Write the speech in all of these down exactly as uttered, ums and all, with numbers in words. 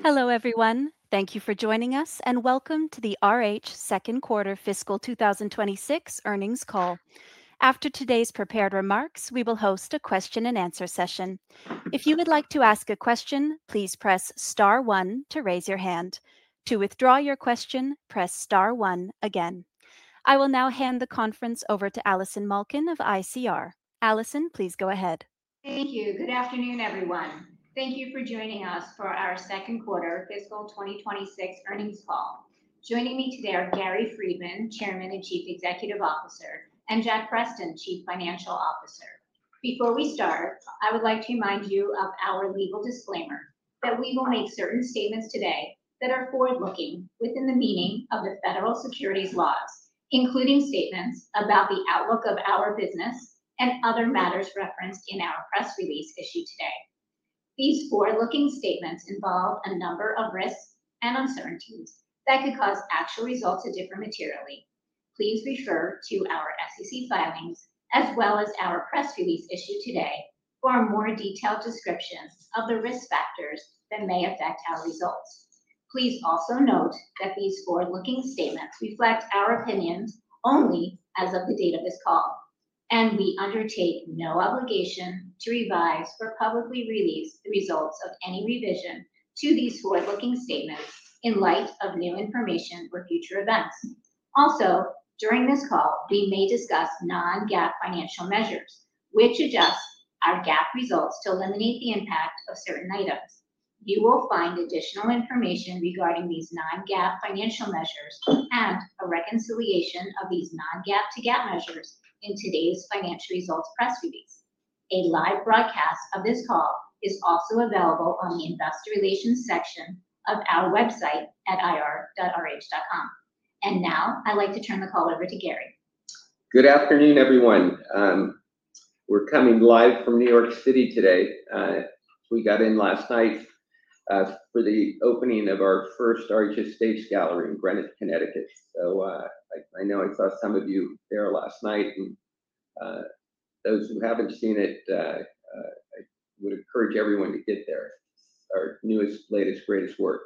Hello, everyone. Thank you for joining us, and welcome to the R H second quarter fiscal two thousand twenty-six earnings call. After today's prepared remarks, we will host a question and answer session. If you would like to ask a question, please press star one to raise your hand. To withdraw your question, press star one again. I will now hand the conference over to Allison Malkin of I C R. Allison, please go ahead. Thank you. Good afternoon, everyone. Thank you for joining us for our second quarter fiscal twenty twenty-six earnings call. Joining me today are Gary Friedman, Chairman and Chief Executive Officer, and Jack Preston, Chief Financial Officer. Before we start, I would like to remind you of our legal disclaimer that we will make certain statements today that are forward-looking within the meaning of the federal securities laws, including statements about the outlook of our business and other matters referenced in our press release issued today. These forward-looking statements involve a number of risks and uncertainties that could cause actual results to differ materially. Please refer to our S E C filings as well as our press release issued today for a more detailed description of the risk factors that may affect our results. Please also note that these forward-looking statements reflect our opinions only as of the date of this call, and we undertake no obligation to revise or publicly release the results of any revision to these forward-looking statements in light of new information or future events. Also, during this call, we may discuss non-GAAP financial measures, which adjust our GAAP results to eliminate the impact of certain items. You will find additional information regarding these non-GAAP financial measures and a reconciliation of these non-GAAP to GAAP measures in today's financial results press release. A live broadcast of this call is also available on the investor relations section of our website at I R dot R H dot com. And now I'd like to turn the call over to Gary. Good afternoon, everyone. Um, we're coming live from New York City today. Uh, we got in last night uh, for the opening of our first R H Estates Gallery in Greenwich, Connecticut. So uh, I, I know I saw some of you there last night, and uh, those who haven't seen it, uh, uh, I would encourage everyone to get there. It's our newest, latest, greatest work.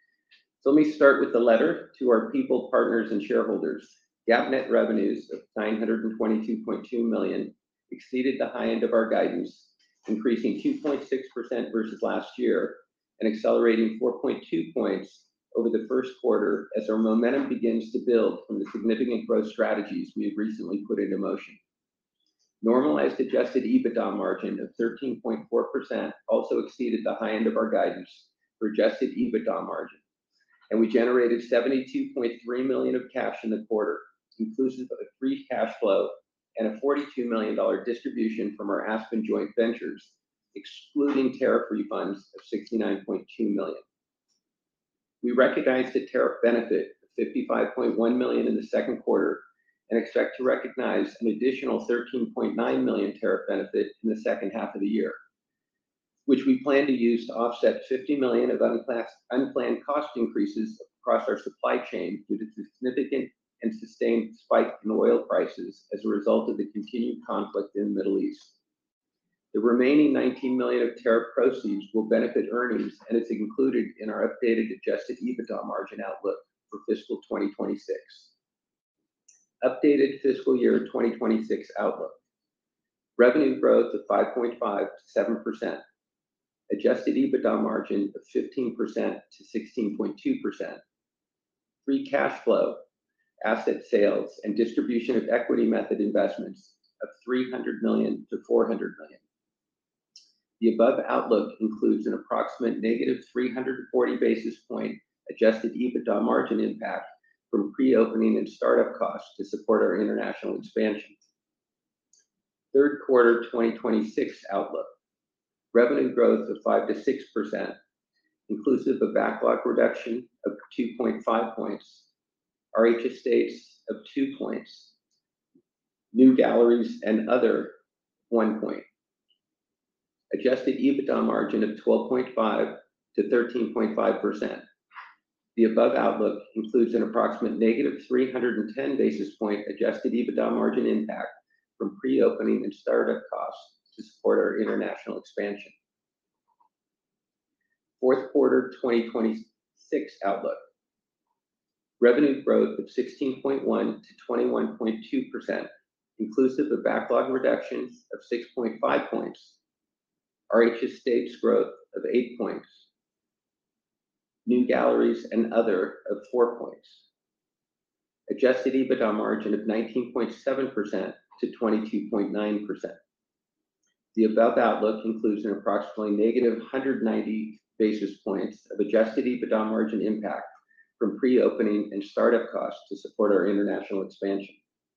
So let me start with the letter to our people, partners, and shareholders. GAAP net revenues of nine hundred twenty-two point two million dollars exceeded the high end of our guidance, increasing two point six percent versus last year and accelerating four point two points over the first quarter as our momentum begins to build from the significant growth strategies we have recently put into motion. Normalized adjusted EBITDA margin of thirteen point four percent also exceeded the high end of our guidance for adjusted EBITDA margin, and we generated seventy-two point three million dollars of cash in the quarter, inclusive of a free cash flow and a forty-two million dollars distribution from our Aspen joint ventures, excluding tariff refunds of sixty-nine point two million dollars. We recognized a tariff benefit of fifty-five point one million dollars in the second quarter and expect to recognize an additional thirteen point nine million dollars tariff benefit in the second half of the year, which we plan to use to offset fifty million dollars of unplanned cost increases across our supply chain due to the significant and sustained spike in oil prices as a result of the continued conflict in the Middle East. The remaining nineteen million dollars of tariff proceeds will benefit earnings, and it's included in our updated adjusted EBITDA margin outlook for fiscal twenty twenty-six. Updated fiscal year twenty twenty-six outlook. Revenue growth of five point five to seven percent. Adjusted EBITDA margin of fifteen percent to sixteen point two percent. Free cash flow, asset sales, and distribution of equity method investments of three hundred million to four hundred million. The above outlook includes an approximate negative three hundred forty basis point adjusted EBITDA margin impact from pre-opening and startup costs to support our international expansion. Third quarter twenty twenty-six outlook. Revenue growth of five to six percent, inclusive of backlog reduction of two point five points, R H Estates of two points, new galleries and other one point. Adjusted EBITDA margin of twelve point five to thirteen point five percent. The above outlook includes an approximate negative three hundred ten basis point adjusted EBITDA margin impact from pre-opening and startup costs to support our international expansion. Fourth quarter twenty twenty-six outlook. Revenue growth of sixteen point one to twenty-one point two percent, inclusive of backlog reductions of six point five points. R H Estates growth of eight points. New galleries and other of four points. Adjusted EBITDA margin of nineteen point seven percent to twenty-two point nine percent. The above outlook includes an approximately negative one hundred ninety basis points of adjusted EBITDA margin impact from pre-opening and startup costs to support our international expansion.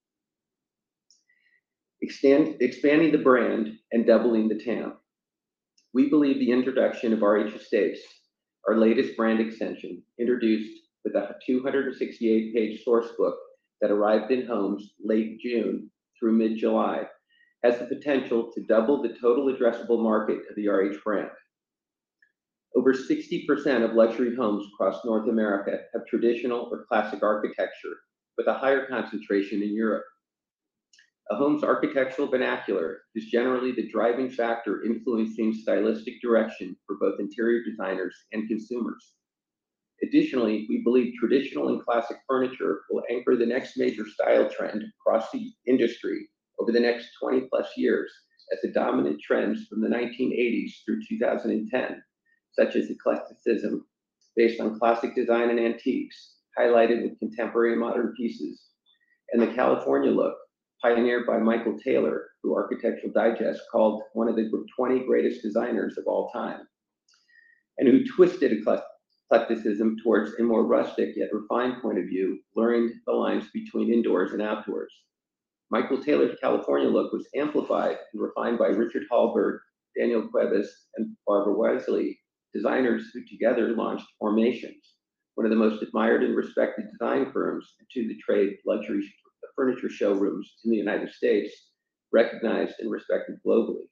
Extend, expanding the brand and doubling the T A M. We believe the introduction of R H Estates, our latest brand extension, introduced with a two hundred sixty-eight page source book that arrived in homes late June through mid-July, has the potential to double the total addressable market of the R H brand. Over sixty percent of luxury homes across North America have traditional or classic architecture, with a higher concentration in Europe. A home's architectural vernacular is generally the driving factor influencing stylistic direction for both interior designers and consumers. Additionally, we believe traditional and classic furniture will anchor the next major style trend across the industry over the next twenty plus years as the dominant trends from the nineteen eighties through two thousand ten, such as eclecticism based on classic design and antiques, highlighted with contemporary and modern pieces, and the California look, pioneered by Michael Taylor, who Architectural Digest called one of the twenty greatest designers of all time, and who twisted eclecticism towards a more rustic yet refined point of view, blurring the lines between indoors and outdoors. Michael Taylor's California look was amplified and refined by Richard Hallberg, Daniel Cuevas, and Barbara Wesley, designers who together launched Formations, one of the most admired and respected design firms to the trade luxury furniture showrooms in the United States, recognized and respected globally.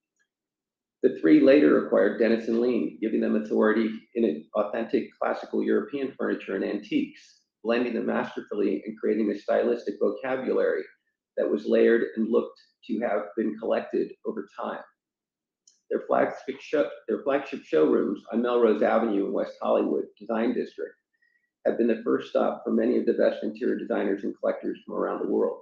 The three later acquired Dennis and Lean, giving them authority in authentic classical European furniture and antiques, blending them masterfully and creating a stylistic vocabulary that was layered and looked to have been collected over time. Their flagship, show, their flagship showrooms on Melrose Avenue in West Hollywood Design District have been the first stop for many of the best interior designers and collectors from around the world.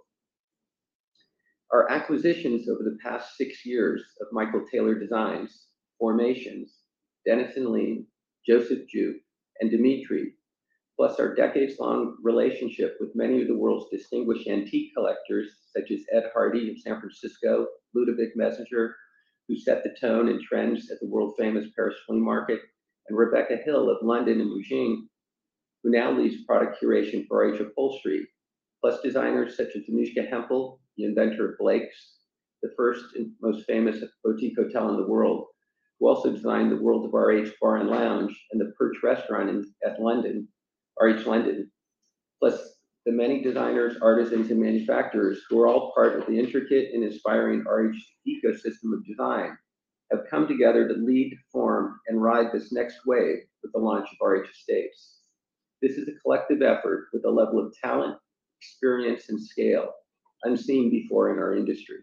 Our acquisitions over the past six years of Michael Taylor Designs, Formations, Dennis and Lean, Joseph Juke, and Dimitri, plus our decades-long relationship with many of the world's distinguished antique collectors, such as Ed Hardy of San Francisco, Ludovic Messenger, who set the tone and trends at the world-famous Paris Flea Market, and Rebecca Hill of London and Beijing, who now leads product curation for R H Upholstery, plus designers such as Danushka Hempel, the inventor of Blake's, the first and most famous boutique hotel in the world, who also designed the World of R H Bar and Lounge and the Perch Restaurant in, at London, R H London, plus the many designers, artisans, and manufacturers who are all part of the intricate and inspiring R H ecosystem of design, have come together to lead, form, and ride this next wave with the launch of R H Estates. This is a collective effort with a level of talent, experience, and scale unseen before in our industry.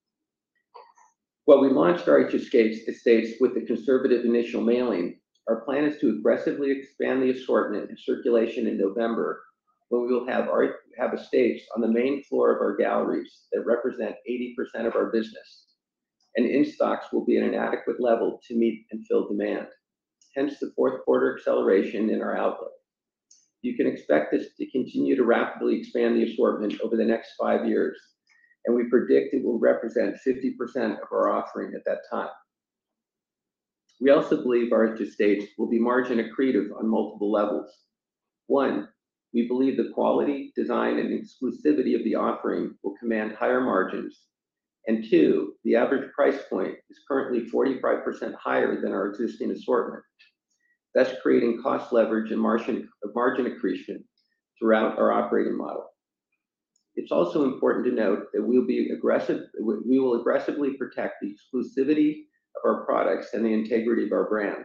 While we launched R H Estates with a conservative initial mailing, our plan is to aggressively expand the assortment and circulation in November, when we will have, our, have estates on the main floor of our galleries that represent eighty percent of our business, and in-stocks will be at an adequate level to meet and fill demand, hence the fourth quarter acceleration in our outlook. You can expect us to continue to rapidly expand the assortment over the next five years, and we predict it will represent fifty percent of our offering at that time. We also believe R H Estates will be margin accretive on multiple levels. One, we believe the quality, design, and exclusivity of the offering will command higher margins. And two, the average price point is currently forty-five percent higher than our existing assortment, thus creating cost leverage and margin, margin accretion throughout our operating model. It's also important to note that we'll be aggressive, we will aggressively protect the exclusivity of our products and the integrity of our brand.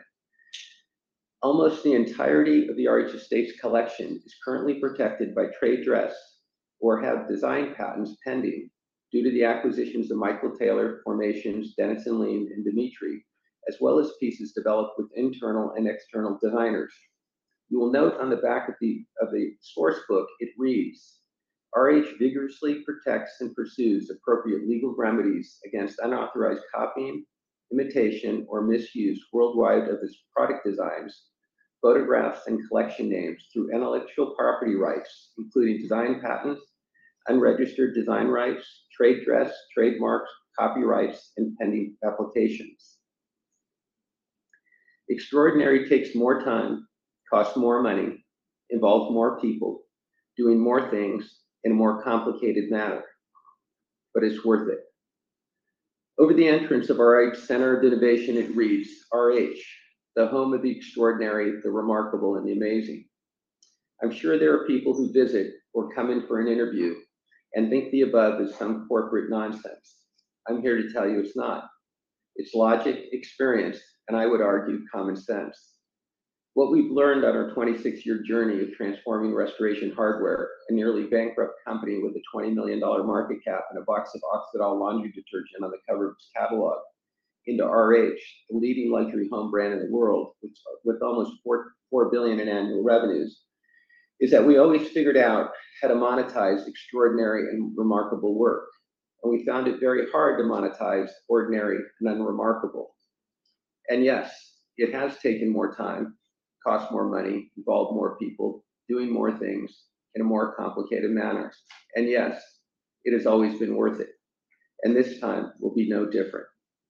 Almost the entirety of the R H Estates collection is currently protected by trade dress or have design patents pending due to the acquisitions of Michael Taylor, Formations, Dennis and Lean, and Dimitri, as well as pieces developed with internal and external designers. You will note on the back of the, of the source book, it reads, R H vigorously protects and pursues appropriate legal remedies against unauthorized copying, imitation, or misuse worldwide of its product designs, photographs, and collection names through intellectual property rights, including design patents, unregistered design rights, trade dress, trademarks, copyrights, and pending applications. Extraordinary takes more time, costs more money, involves more people, doing more things in a more complicated manner, but it's worth it. Over the entrance of R H Center of Innovation, it reads, R H, the home of the extraordinary, the remarkable, and the amazing. I'm sure there are people who visit or come in for an interview and think the above is some corporate nonsense. I'm here to tell you it's not. It's logic, experience, and I would argue common sense. What we've learned on our twenty-six year journey of transforming Restoration Hardware, a nearly bankrupt company with a twenty million dollars market cap and a box of Oxydol laundry detergent on the cover of its catalog, into R H, the leading luxury home brand in the world, with, with almost four, four billion dollars in annual revenues, is that we always figured out how to monetize extraordinary and remarkable work. And we found it very hard to monetize ordinary and unremarkable. And yes, it has taken more time, cost more money, involved more people, doing more things in a more complicated manner. And yes, it has always been worth it. And this time will be no different.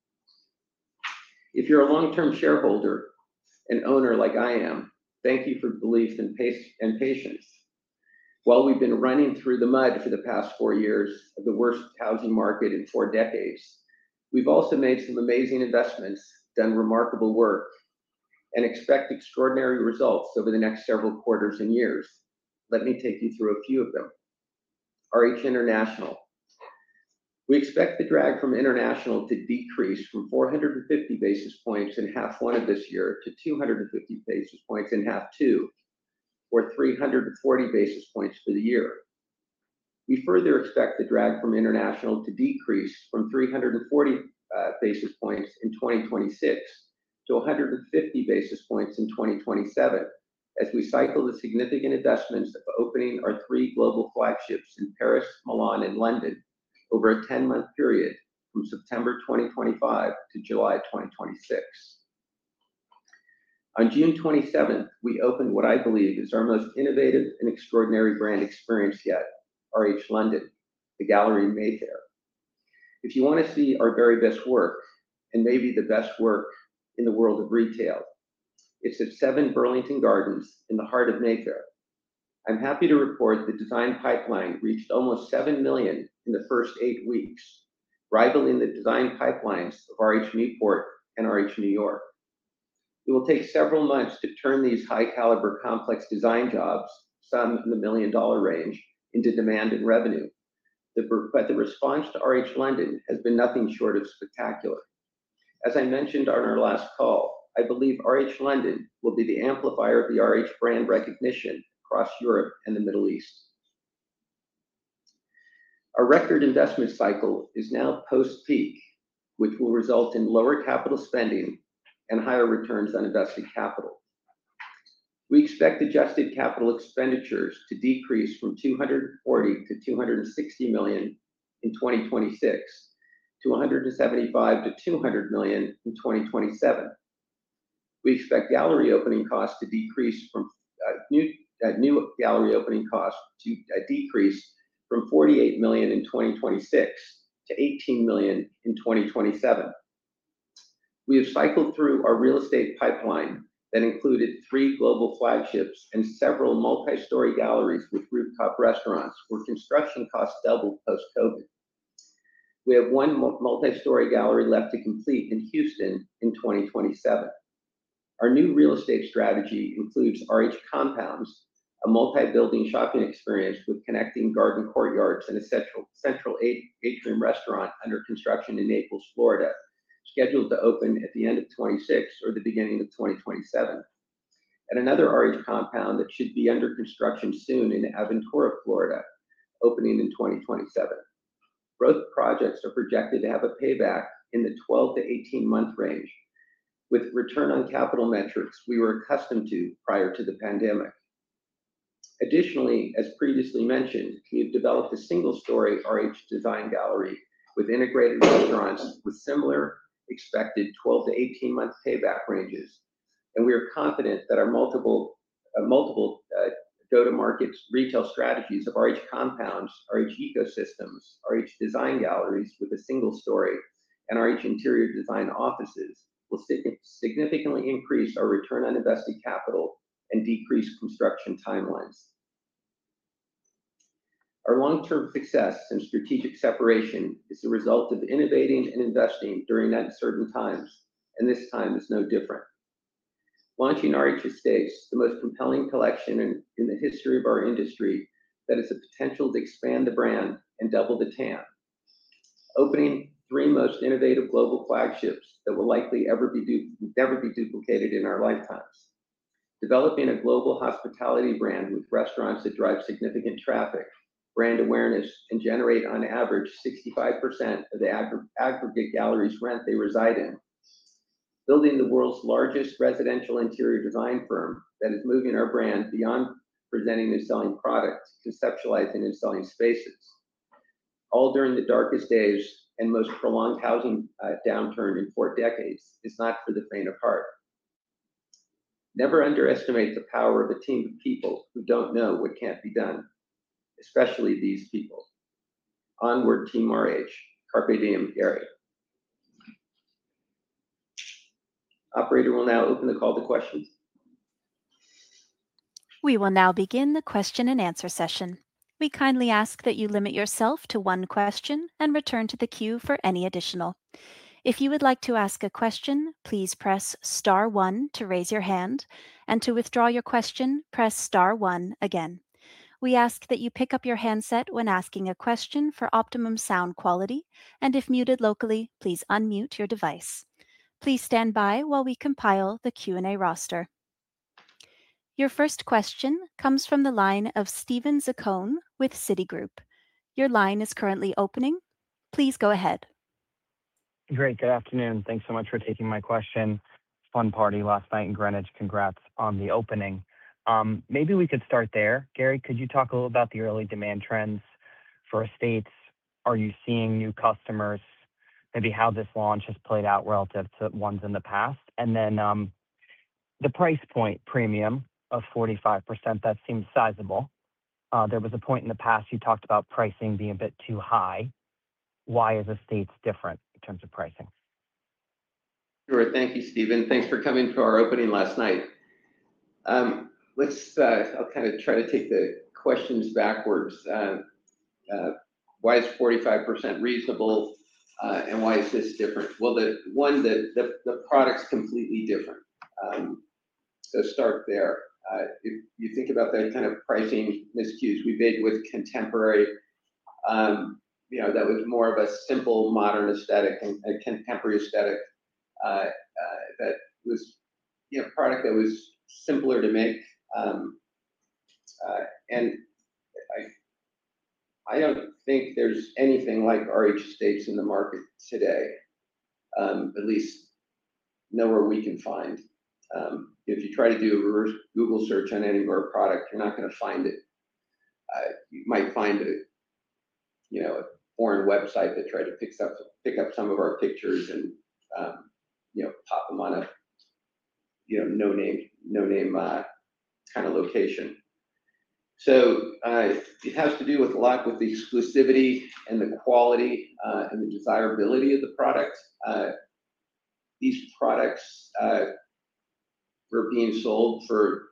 If you're a long-term shareholder and owner like I am, thank you for belief and patience. While we've been running through the mud for the past four years of the worst housing market in four decades, we've also made some amazing investments, done remarkable work, and expect extraordinary results over the next several quarters and years. Let me take you through a few of them. R H International. We expect the drag from international to decrease from four hundred fifty basis points in half one of this year to two hundred fifty basis points in half two, or three hundred forty basis points for the year. We further expect the drag from international to decrease from three hundred forty uh, basis points in twenty twenty-six to one hundred fifty basis points in twenty twenty-seven, as we cycle the significant investments of opening our three global flagships in Paris, Milan, and London over a ten month period from September twenty twenty-five to July twenty twenty-six. On June twenty-seventh, we opened what I believe is our most innovative and extraordinary brand experience yet, R H London, the gallery in Mayfair. If you want to see our very best work, and maybe the best work in the world of retail, it's at seven Burlington Gardens in the heart of Mayfair. I'm happy to report the design pipeline reached almost seven million in the first eight weeks, rivaling the design pipelines of R H Newport and R H New York. It will take several months to turn these high caliber complex design jobs, some in the million dollar range, into demand and revenue. The, but the response to R H London has been nothing short of spectacular. As I mentioned on our last call, I believe R H London will be the amplifier of the R H brand recognition across Europe and the Middle East. Our record investment cycle is now post-peak, which will result in lower capital spending and higher returns on invested capital. We expect adjusted capital expenditures to decrease from two hundred forty to two hundred sixty million in twenty twenty-six to one hundred seventy-five to two hundred million in twenty twenty-seven. We expect gallery opening costs to decrease from uh, new uh, new gallery opening costs to uh, decrease from forty-eight million in twenty twenty-six to eighteen million in twenty twenty-seven. We have cycled through our real estate pipeline that included three global flagships and several multi-story galleries with rooftop restaurants where construction costs doubled post-COVID. We have one multi-story gallery left to complete in Houston in twenty twenty-seven. Our new real estate strategy includes R H Compounds, a multi-building shopping experience with connecting garden courtyards and a central, central atrium restaurant under construction in Naples, Florida, scheduled to open at the end of twenty-six or the beginning of twenty twenty-seven. And another R H compound that should be under construction soon in Aventura, Florida, opening in twenty twenty-seven. Both projects are projected to have a payback in the twelve to eighteen month range, with return on capital metrics we were accustomed to prior to the pandemic. Additionally, as previously mentioned, we have developed a single-story R H Design Gallery with integrated restaurants with similar expected twelve to eighteen month payback ranges. And we are confident that our multiple, uh, multiple uh, go-to-market retail strategies of R H compounds, R H ecosystems, R H design galleries with a single story, and R H interior design offices will significantly increase our return on invested capital and decrease construction timelines. Our long-term success and strategic separation is the result of innovating and investing during uncertain times, and this time is no different. Launching R H Estates, the most compelling collection in, in the history of our industry that has the potential to expand the brand and double the T A M. Opening three most innovative global flagships that will likely ever be du- never be duplicated in our lifetimes. Developing a global hospitality brand with restaurants that drive significant traffic, brand awareness, and generate on average sixty-five percent of the ag- aggregate gallery's rent they reside in. Building the world's largest residential interior design firm that is moving our brand beyond presenting and selling products, conceptualizing and selling spaces. All during the darkest days and most prolonged housing uh, downturn in four decades is not for the faint of heart. Never underestimate the power of a team of people who don't know what can't be done, especially these people. Onward, Team R H. Carpe diem, Gary. Operator will now open the call to questions. We will now begin the question and answer session. We kindly ask that you limit yourself to one question and return to the queue for any additional. If you would like to ask a question, please press star one to raise your hand, and to withdraw your question, press star one again. We ask that you pick up your handset when asking a question for optimum sound quality, and if muted locally, please unmute your device. Please stand by while we compile the Q and A roster. Your first question comes from the line of Steven Zaccone with Citigroup. Your line is currently opening. Please go ahead. Great. Good afternoon. Thanks so much for taking my question. Fun party last night in Greenwich. Congrats on the opening. Um, maybe we could start there. Gary, could you talk a little about the early demand trends for Estates? Are you seeing new customers? Maybe how this launch has played out relative to ones in the past? And then um, the price point premium of forty-five percent, that seems sizable. Uh, there was a point in the past you talked about pricing being a bit too high. Why is Estates different in terms of pricing? Sure. Thank you, Stephen. Thanks for coming to our opening last night. Um, let's, uh, I'll kind of try to take the questions backwards. Uh, uh, why is forty-five percent reasonable, uh, and why is this different? Well, the one, the, the, the product's completely different. Um, so start there. Uh, if you think about the kind of pricing miscues we made with Contemporary, um, you know, that was more of a simple modern aesthetic and a contemporary aesthetic uh, uh, that was, you know, product that was simpler to make. Um, uh, and I, I don't think there's anything like R H Estates in the market today, um, at least nowhere we can find. Um, if you try to do a reverse Google search on any of our product, you're not going to find it. Uh, you might find a, you know, a foreign website that tried to pick up pick up some of our pictures and um, you know, pop them on a, you know, no name no name uh, kind of location. So uh, it has to do with a lot with the exclusivity and the quality uh, and the desirability of the product. Uh, these products uh, were being sold for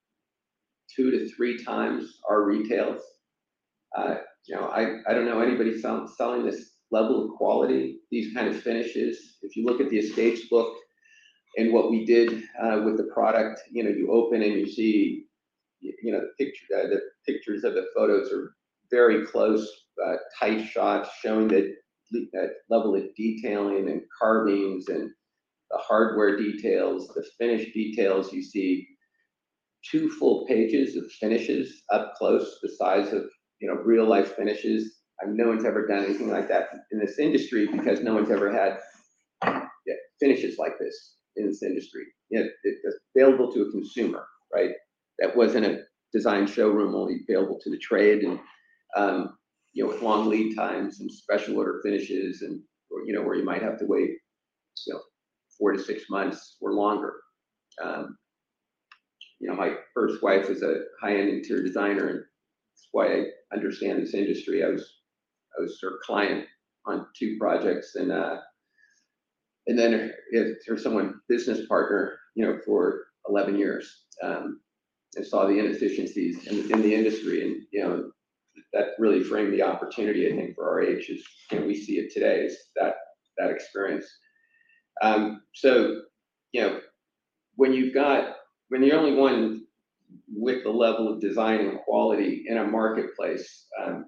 two to three times our retails. Uh, you know, I, I don't know anybody sell, selling this level of quality, these kind of finishes. If you look at the Estates book and what we did uh, with the product, you know, you open and you see, you know, the picture, uh, the pictures of the photos are very close, uh, tight shots showing that, that level of detailing and carvings and the hardware details, the finish details. You see two full pages of finishes up close, the size of, you know, real life finishes. I mean, no one's ever done anything like that in this industry because no one's ever had yeah, finishes like this in this industry. You know, it, it's available to a consumer, right? That wasn't a design showroom only available to the trade, and um, you know, with long lead times and special order finishes, and or, you know, where you might have to wait, you know, four to six months or longer. Um, you know, my first wife is a high-end interior designer, and that's why I understand this industry. I was I was her client on two projects, and uh, and then her someone business partner, you know, for eleven years. Um, and saw the inefficiencies in, in the industry, and you know, that really framed the opportunity, I think, for R H. Is, you know, we see it today, is that that experience. Um, so, you know, when you've got when you're only one with the level of design and quality in a marketplace, um,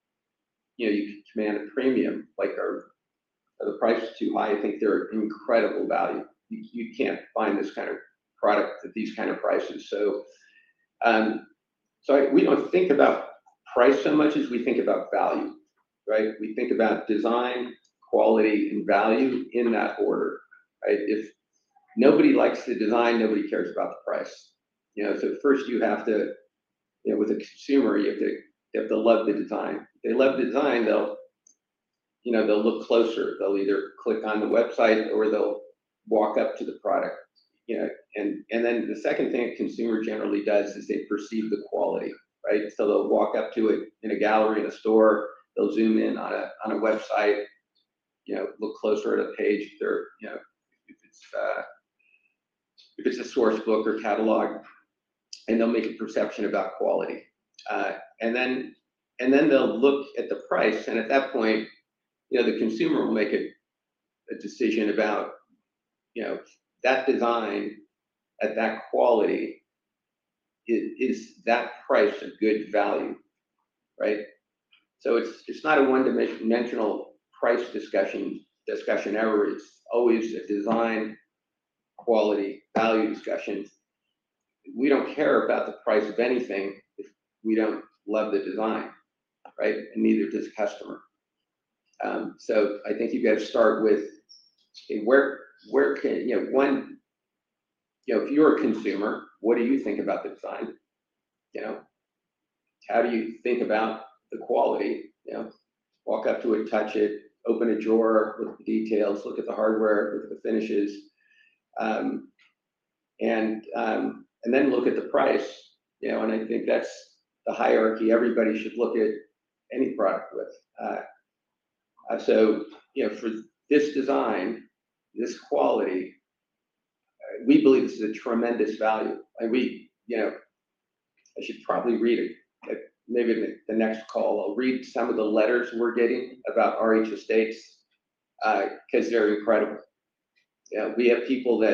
you know, you can command a premium. Like, our the price is too high. I think they're incredible value. You, you can't find this kind of product at these kind of prices. So, um, so I, we don't think about price so much as we think about value, right? We think about design, quality, and value in that order, right? If nobody likes the design, nobody cares about the price. You know, so first you have to, you know, with a consumer, you have to you have to love the design. If they love the design, they'll, you know, they'll look closer. They'll either click on the website or they'll walk up to the product. You know, and and then the second thing a consumer generally does is they perceive the quality, right? So they'll walk up to it in a gallery, in a store. They'll zoom in on a on a website. You know, look closer at a page. If they're, you know, if it's uh, if it's a source book or catalog, and they'll make a perception about quality. Uh, and then and then they'll look at the price, and at that point, you know, the consumer will make a, a decision about, you know, that design at that quality, is, is that price a good value, right? So it's it's not a one-dimensional price discussion discussion ever. It's always a design, quality, value discussion. We don't care about the price of anything if we don't love the design, right? And neither does the customer. Um, so I think you've got to start with, okay, where where can, you know, one, you know, if you're a consumer, what do you think about the design? You know, how do you think about the quality? You know, walk up to it, touch it, open a drawer, look at the details, look at the hardware, look at the finishes, um, and um, and then look at the price. You know, and I think that's the hierarchy everybody should look at any product with. Uh, uh, so, you know, for this design, this quality, uh, we believe this is a tremendous value. And we, you know, I should probably read it. Like, maybe the, the next call, I'll read some of the letters we're getting about R H Estates, because uh, they're incredible. You know, we have people that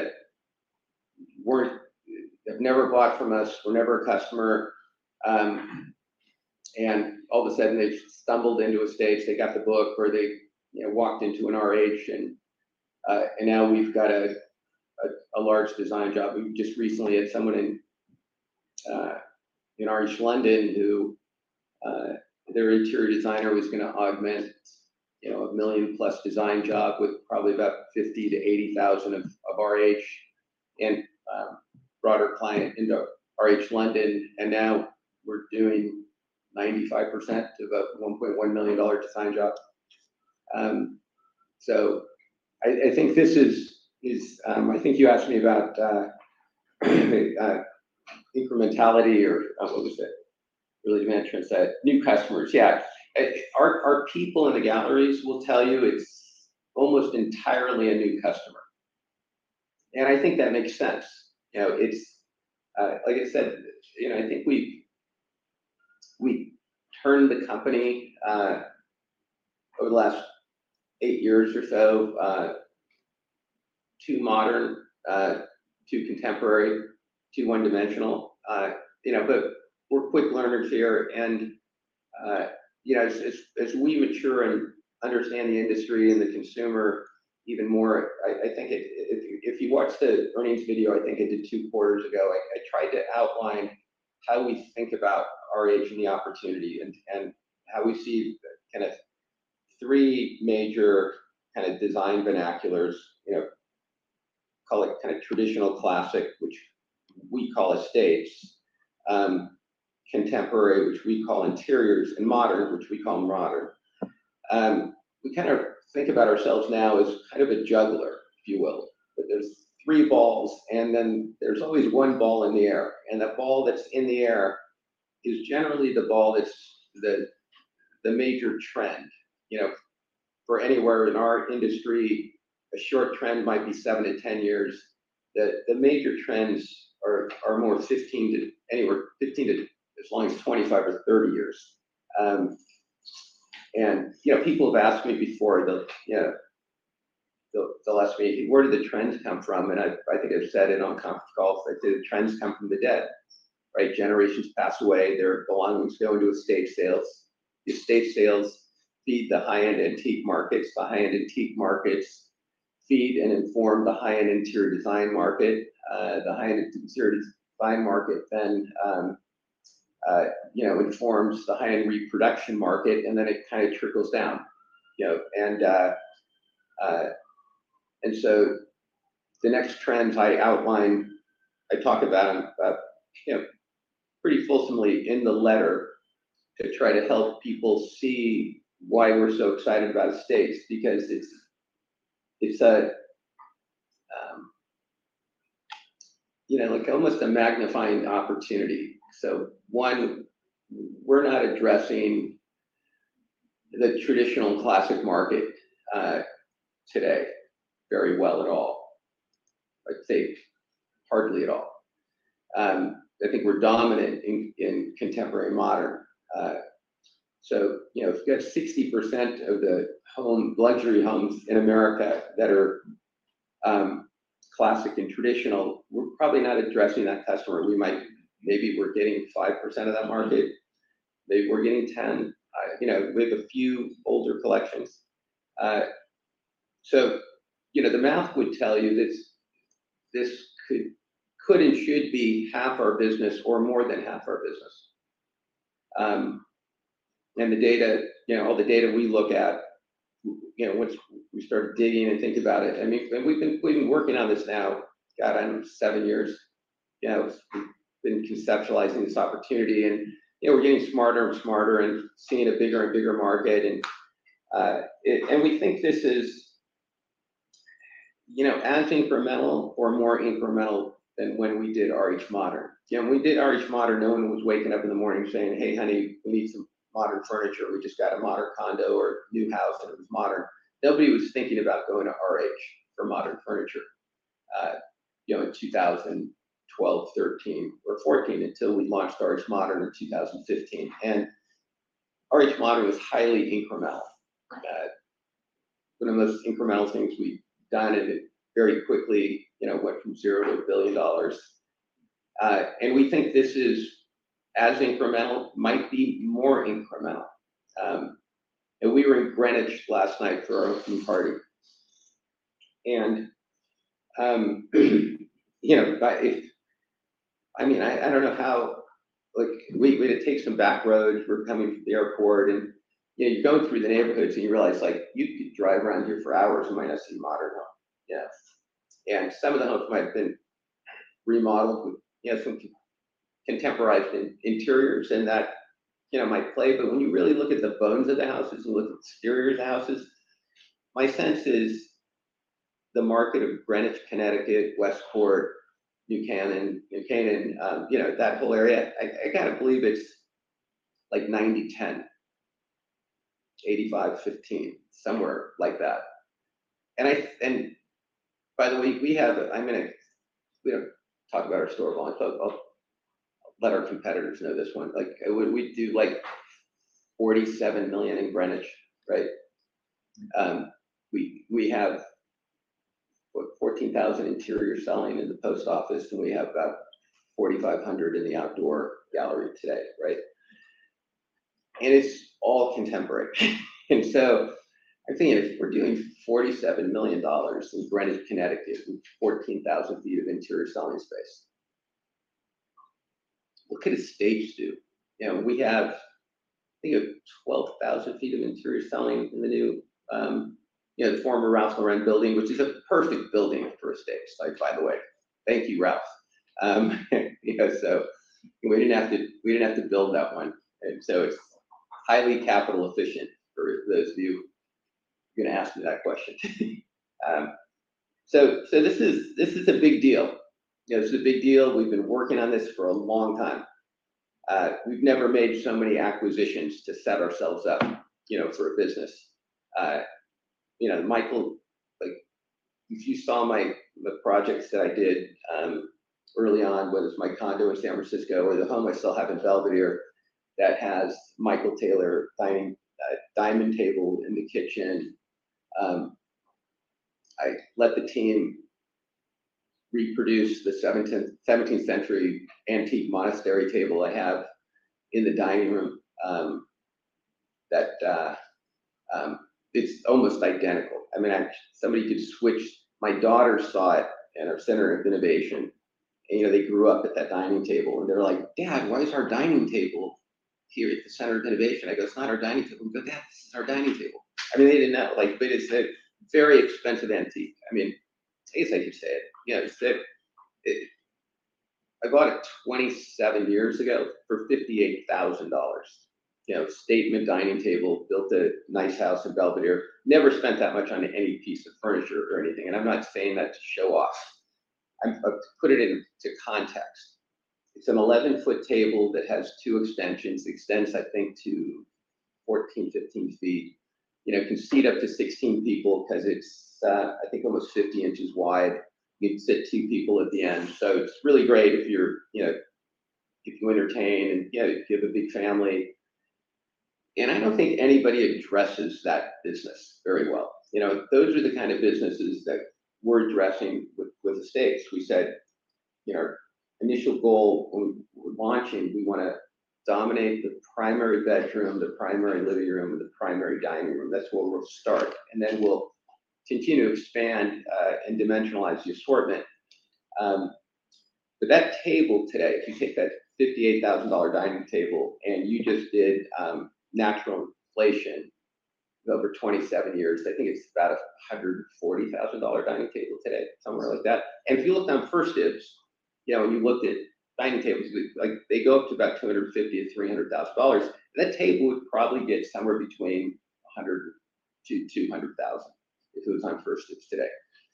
weren't, have never bought from us, were never a customer, um, and all of a sudden they stumbled into Estates, they got the book, or they, you know, walked into an R H, and uh, and now we've got a, a a large design job. We just recently had someone in uh, in R H London who uh, their interior designer was going to augment, you know, a million plus design job with probably about fifty to eighty thousand of, of R H, and um, brought her client into R H London, and now we're doing ninety-five percent of a one point one million dollar design job. Um, so I, I think this is is um, I think you asked me about uh, uh, incrementality, or uh, what was it? Really demand trends that new customers. Yeah, our our people in the galleries will tell you it's almost entirely a new customer, and I think that makes sense. You know, it's uh, like I said. You know, I think we we turned the company uh, over the last eight years or so uh, too modern, uh, too contemporary, too one-dimensional. Uh, you know, but we're quick learners here, and uh, you know, as, as as we mature and understand the industry and the consumer even more, I, I think it, if you, if you watch the earnings video, I think I did two quarters ago, I, I tried to outline how we think about R H and the opportunity, and and how we see kind of three major kind of design vernaculars. You know, call it kind of traditional classic, which we call estates, um, contemporary, which we call interiors, and modern, which we call modern. Um, we kind of think about ourselves now as kind of a juggler, if you will. But there's three balls, and then there's always one ball in the air. And the ball that's in the air is generally the ball that's the, the major trend. You know, for anywhere in our industry, a short trend might be seven to ten years. The, the major trends are, are more fifteen to anywhere, fifteen to as long as twenty-five or thirty years. Um, and, you know, people have asked me before, the, you know, they'll, they'll ask me, where did the trends come from? And I, I think I've said it on conference calls, that the trends come from the dead, right? Generations pass away, their belongings go into estate sales. The estate sales feed the high-end antique markets. The high-end antique markets feed and inform the high-end interior design market. Uh, the high-end interior design market then, um, uh, you know, informs the high-end reproduction market, and then it kind of trickles down, you know, and uh, uh, and so the next trends I outline, I talk about them, uh, you know, pretty fulsomely in the letter to try to help people see why we're so excited about estates, because it's it's a um, you know, like almost a magnifying opportunity. So one, we're not addressing the traditional classic market uh, today very well at all. I'd say hardly at all. Um, I think we're dominant in, in contemporary modern. Uh, so, you know, if you got sixty percent of the home luxury homes in America that are um, classic and traditional, we're probably not addressing that customer. We might, maybe we're getting five percent of that market. Maybe we're getting ten. Uh, you know, we have a few older collections. Uh, so, you know, the math would tell you this, this could, could and should be half our business or more than half our business. Um, and the data, you know, all the data we look at, you know, once we started digging and think about it, I mean, and we've been, we've been working on this now, God, I don't know, seven years, you know, we've been conceptualizing this opportunity, and, you know, we're getting smarter and smarter and seeing a bigger and bigger market. And, uh, it, and we think this is, you know, as incremental or more incremental than when we did R H Modern. You know, when we did R H Modern, no one was waking up in the morning saying, hey, honey, we need some modern furniture. We just got a modern condo or new house and it was modern. Nobody was thinking about going to R H for modern furniture, uh, you know, in two thousand twelve, thirteen, or fourteen, until we launched R H Modern in two thousand fifteen. And R H Modern was highly incremental. Uh, one of the most incremental things we've done, and it very quickly, you know, went from zero to a billion dollars. Uh, and we think this is as incremental, might be more incremental. Um, and we were in Greenwich last night for our opening party. And, um, you know, if, I mean, I, I don't know how, like, we, we had to take some back roads. We're coming from the airport, and, you know, you're going through the neighborhoods and you realize, like, you could drive around here for hours and might not see a modern home. Yeah. And some of the homes might have been remodeled with, you know, some contemporized in, interiors, and that, you know, might play. But when you really look at the bones of the houses and look at the exteriors of the houses, my sense is the market of Greenwich, Connecticut, Westport, New Canaan, New Canaan, um, you know, that whole area, I, I gotta believe it's like ninety ten, eighty-five fifteen, somewhere like that. And I, and by the way, we have, I'm gonna, we don't talk about our store volume, so I'll, I'll let our competitors know this one. Like, we, we do like forty-seven million in Greenwich, right? Um, we, we have what, fourteen thousand interior selling in the post office, and we have about forty-five hundred in the outdoor gallery today, right? And it's all contemporary. And so I'm thinking, if we're doing forty-seven million dollars in Greenwich, Connecticut, with fourteen thousand feet of interior selling space, what could a stage do? You know, we have, I think, of twelve thousand feet of interior selling in the new um, you know, the former Ralph Lauren building, which is a perfect building for a steak site, by the way. Thank you, Ralph. Um, you know, so we didn't have to we didn't have to build that one, and so it's highly capital efficient for those of you who are going to ask me that question. um, so so this is this is a big deal. You know, this is a big deal. We've been working on this for a long time. Uh, we've never made so many acquisitions to set ourselves up, you know, for a business. Uh, you know, Michael, like if you saw my the projects that I did um, early on, whether it's my condo in San Francisco or the home I still have in Belvedere, that has Michael Taylor dining uh, diamond table in the kitchen. Um, I let the team reproduce the seventeenth, seventeenth century antique monastery table I have in the dining room. Um, that uh, um, it's almost identical. I mean, I, somebody could switch. My daughter saw it in our Center of Innovation, and you know they grew up at that dining table, and they're like, "Dad, why is our dining table here at the Center of Innovation?" I go, "It's not our dining table." We go, "Dad, this is our dining table." I mean, they didn't know, like, but it's a very expensive antique. I mean, I guess I could say it. You know, it's that it, I bought it twenty-seven years ago for fifty-eight thousand dollars. You know, statement dining table, built a nice house in Belvedere. Never spent that much on any piece of furniture or anything. And I'm not saying that to show off. I'm uh, put it into context. It's an eleven foot table that has two extensions. Extends, I think, to fourteen, fifteen feet. You know, can seat up to sixteen people because it's, uh, I think, almost fifty inches wide. You can sit two people at the end. So it's really great if you're, you know, if you entertain and, you know, if you have a big family. And I don't think anybody addresses that business very well. You know, those are the kind of businesses that we're addressing with, with the Estates. We said, you know, our initial goal when we were launching, we want to dominate the primary bedroom, the primary living room, and the primary dining room. That's where we'll start. And then we'll continue to expand uh, and dimensionalize the assortment. Um, but that table today, if you take that fifty-eight thousand dollars dining table and you just did um, natural inflation over twenty-seven years, I think it's about a one hundred forty thousand dollars dining table today, somewhere like that. And if you look on First Dibs, you know, when you looked at dining tables, like they go up to about two hundred fifty thousand to three hundred thousand dollars. That table would probably get somewhere between one hundred to two hundred thousand if it was on First Dibs today.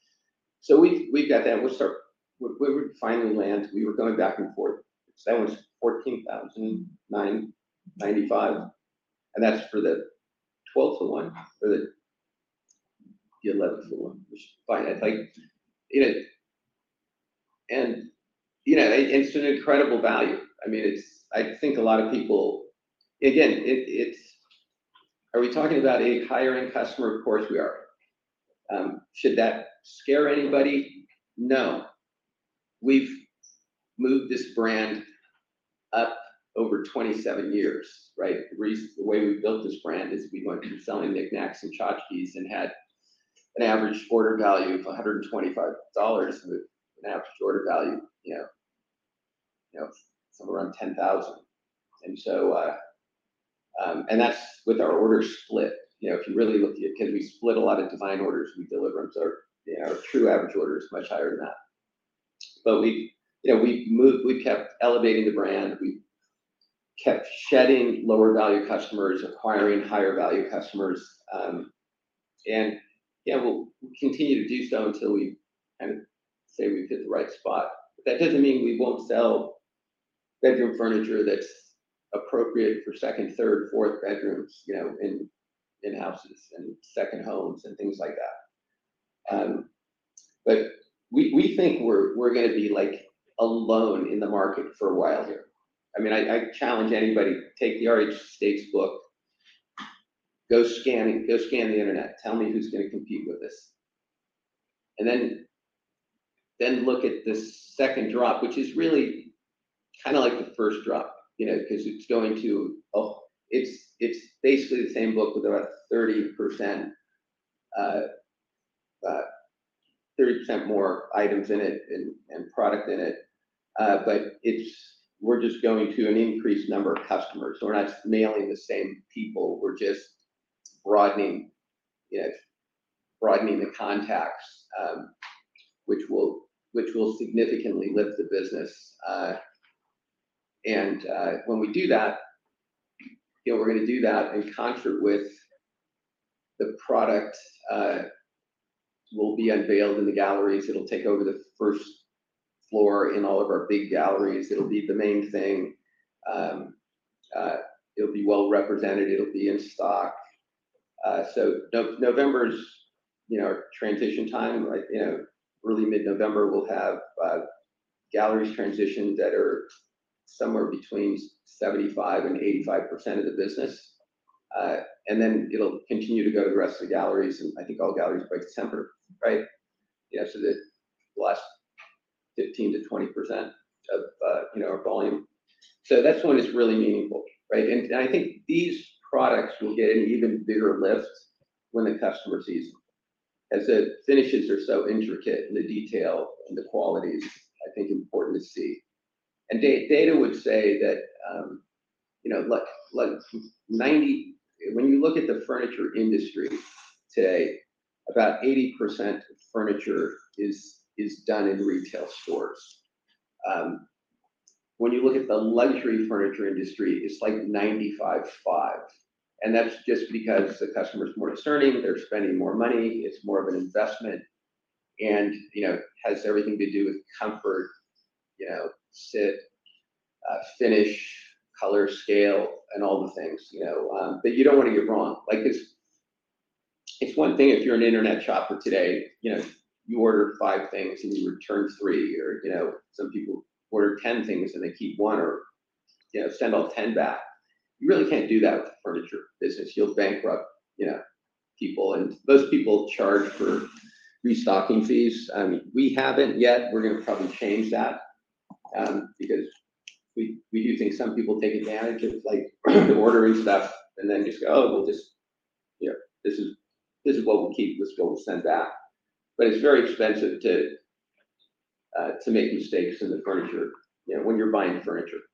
So we've we've got that. We'll start. We we finally land. We were going back and forth. So that was fourteen thousand nine hundred ninety-five, and that's for the twelve to one or the the eleven to one, which is fine. It's like, you know, and you know, it, it's an incredible value. I mean, it's. I think a lot of people. Again, it, it's. Are we talking about a higher end customer? Of course we are. Um, should that scare anybody? No. We've moved this brand up over twenty-seven years, right? The reason, the way we built this brand is we went from selling knickknacks and tchotchkes and had an average order value of one hundred twenty-five dollars with an average order value, you know, you know, somewhere around ten thousand. And so, uh, um, and that's with our orders split. You know, if you really look at it, because we split a lot of design orders, we deliver them. So, you know, our true average order is much higher than that. But we, you know, we moved, we kept elevating the brand. We kept shedding lower value customers, acquiring higher value customers. Um, and yeah, we'll continue to do so until we kind of say we've hit the right spot. But that doesn't mean we won't sell bedroom furniture that's appropriate for second, third, fourth bedrooms, you know, in in houses and second homes and things like that. Um, but we we think we're we're going to be like alone in the market for a while here. I mean, I, I challenge anybody, take the R H Estates book, go scan it, go scan the internet, tell me who's going to compete with this. And then then look at this second drop, which is really kind of like the first drop, you know, because it's going to, oh, it's it's basically the same book with about thirty percent uh, uh, thirty percent more items in it and, and product in it. Uh, but it's, we're just going to an increased number of customers. So we're not mailing the same people. We're just broadening, you know, broadening the contacts, um, which will which will significantly lift the business. Uh, and uh, when we do that, you know, we're going to do that in concert with the product uh, will be unveiled in the galleries. It'll take over the first floor in all of our big galleries. It'll be the main thing. Um, uh, it'll be well represented. It'll be in stock. Uh, so no, November's, you know, transition time. Like, you know, early mid-November, we'll have uh, galleries transitioned that are somewhere between seventy-five and eighty-five percent of the business. Uh, and then it'll continue to go to the rest of the galleries, and I think all galleries by December, right? You know, so that the last fifteen to twenty percent of, uh, you know, our volume. So that's when it's really meaningful, right? And, and I think these products will get an even bigger lift when the customer sees them. As the finishes are so intricate and the detail and the qualities, I think important to see. And da- data would say that, um, you know, like, like ninety, when you look at the furniture industry today, about eighty percent of furniture is, is done in retail stores. Um, when you look at the luxury furniture industry, it's like ninety-five five. And that's just because the customer's more discerning, they're spending more money, it's more of an investment, and, you know, has everything to do with comfort, you know, sit, uh, finish, color, scale, and all the things, you know, um, but you don't want to get wrong. Like, it's, it's one thing if you're an internet shopper today, you know, you order five things and you return three, or, you know, some people order ten things and they keep one, or, you know, send all ten back. You really can't do that with the furniture business. You'll bankrupt, you know, people, and most people charge for restocking fees. I mean, we haven't yet. We're going to probably change that um, because we we do think some people take advantage of, like, ordering stuff and then just go, oh, we'll just, you know, this is this is what we'll keep. Let's go, we'll send back. But it's very expensive to uh, to make mistakes in the furniture, you know, when you're buying furniture.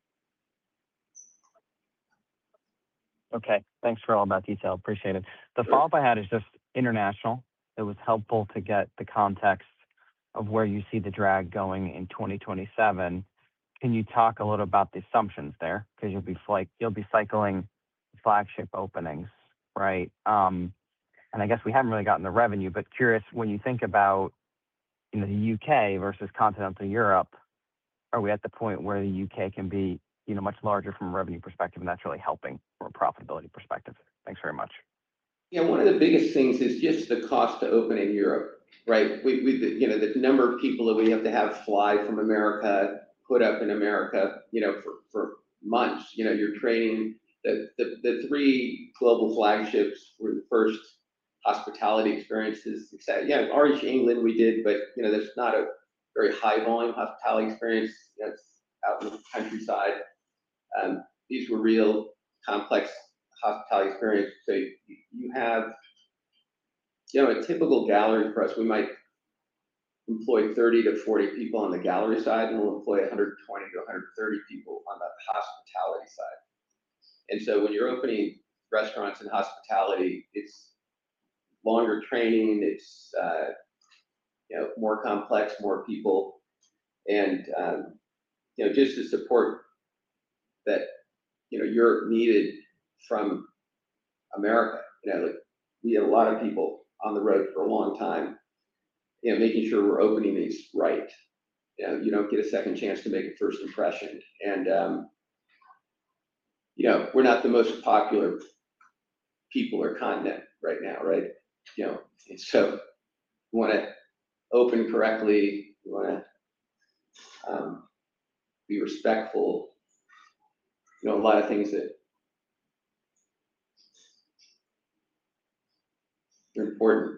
Okay, thanks for all that detail. Appreciate it. The follow-up I had is just international. It was helpful to get the context of where you see the drag going in twenty twenty-seven. Can you talk a little about the assumptions there? Because you'll be like you'll be cycling flagship openings, right? Um, and I guess we haven't really gotten the revenue, but curious, when you think about, you know, the U K versus continental Europe, are we at the point where the U K can be, you know, much larger from a revenue perspective, and that's really helping from a profitability perspective? Thanks very much. Yeah, one of the biggest things is just the cost to open in Europe, right? We, we, you know, the number of people that we have to have fly from America, put up in America, you know, for, for months. You know, you're training. The, the, the three global flagships were the first hospitality experiences. Yeah, R H England we did, but, you know, there's not a very high volume hospitality experience. You know, it's out in the countryside. Um, these were real complex hospitality experience. So you, you have, you know, a typical gallery for us, we might employ thirty to forty people on the gallery side, and we'll employ one hundred twenty to one hundred thirty people on the hospitality side. And so when you're opening restaurants and hospitality, it's longer training, it's, uh, you know, more complex, more people, and, um, you know, just to support that, you know, Europe needed from America. You know, like, we had a lot of people on the road for a long time, you know, making sure we're opening these right. You know, you don't get a second chance to make a first impression. And, um, you know, we're not the most popular people or continent right now, right? You know, and so we want to open correctly. We want to um, be respectful. You know, a lot of things that are important.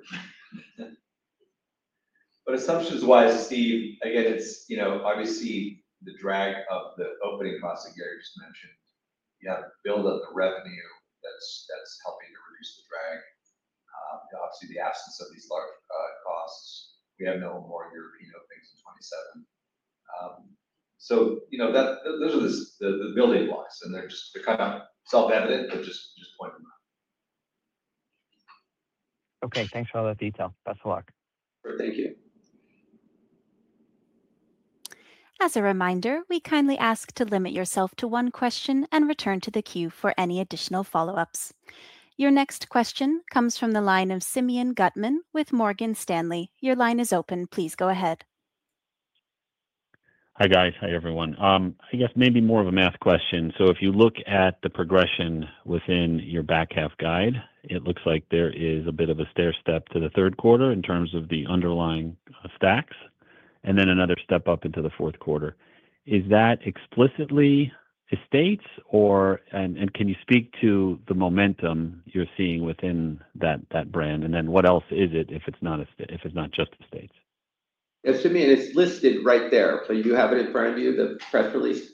But assumptions wise, Steve, again, it's, you know, obviously the drag of the opening costs that Gary just mentioned. You have to build up the revenue that's that's helping to reduce the drag. Um, you know, obviously the absence of these large uh, costs. We have no more European openings in twenty-seven. Um, so, you know, that those are the, the, the building blocks, and they're just, they're kind of self-evident, but just, just point them out. Okay, thanks for all that detail. Best of luck. Thank you. As a reminder, we kindly ask to limit yourself to one question and return to the queue for any additional follow-ups. Your next question comes from the line of Simeon Gutman with Morgan Stanley. Your line is open. Please go ahead. Hi, guys. Hi, everyone. Um, I guess maybe more of a math question. So if you look at the progression within your back half guide, it looks like there is a bit of a stair step to the third quarter in terms of the underlying uh, stacks, and then another step up into the fourth quarter. Is that explicitly estates, or and, and can you speak to the momentum you're seeing within that that brand, and then what else is it if it's not a, if it's not just estates? Yes, I mean, it's listed right there. So you have it in front of you, the press release.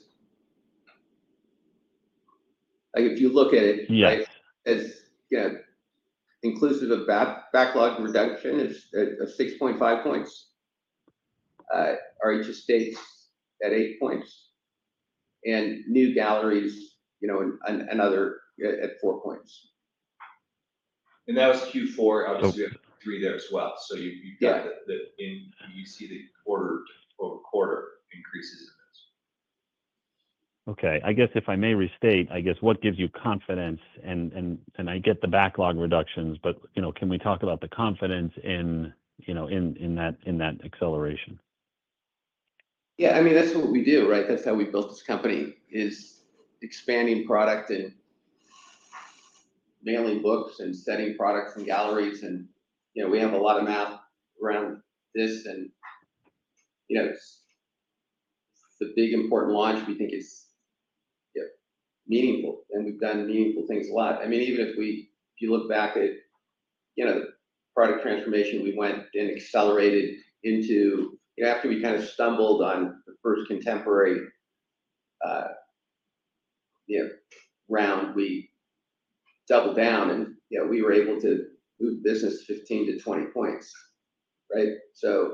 Like if you look at it, Yes. right, as you know, inclusive of back, backlog reduction is at six point five points. Uh, R H Estates at eight points. And new galleries, you know, and another at four points. And that was Q four, obviously we have three there as well, so you, you've got Yeah. the, the, in, you see the quarter over quarter increases in this. Okay. I guess if I may restate, I guess what gives you confidence, and and and I get the backlog reductions, but you know, can we talk about the confidence in, you know, in in that in that acceleration? Yeah, I mean, that's what we do, right? That's how we built this company, is expanding product and mailing books and setting products in galleries. And, you know, we have a lot of math around this, and, you know, it's the big important launch. We think it's, you know, meaningful, and we've done meaningful things a lot. I mean, even if we, if you look back at, you know, the product transformation, we went and accelerated into, you know, after we kind of stumbled on the first contemporary, uh, you know, round, we doubled down, and, you know, we were able to move business fifteen to twenty points, right? So,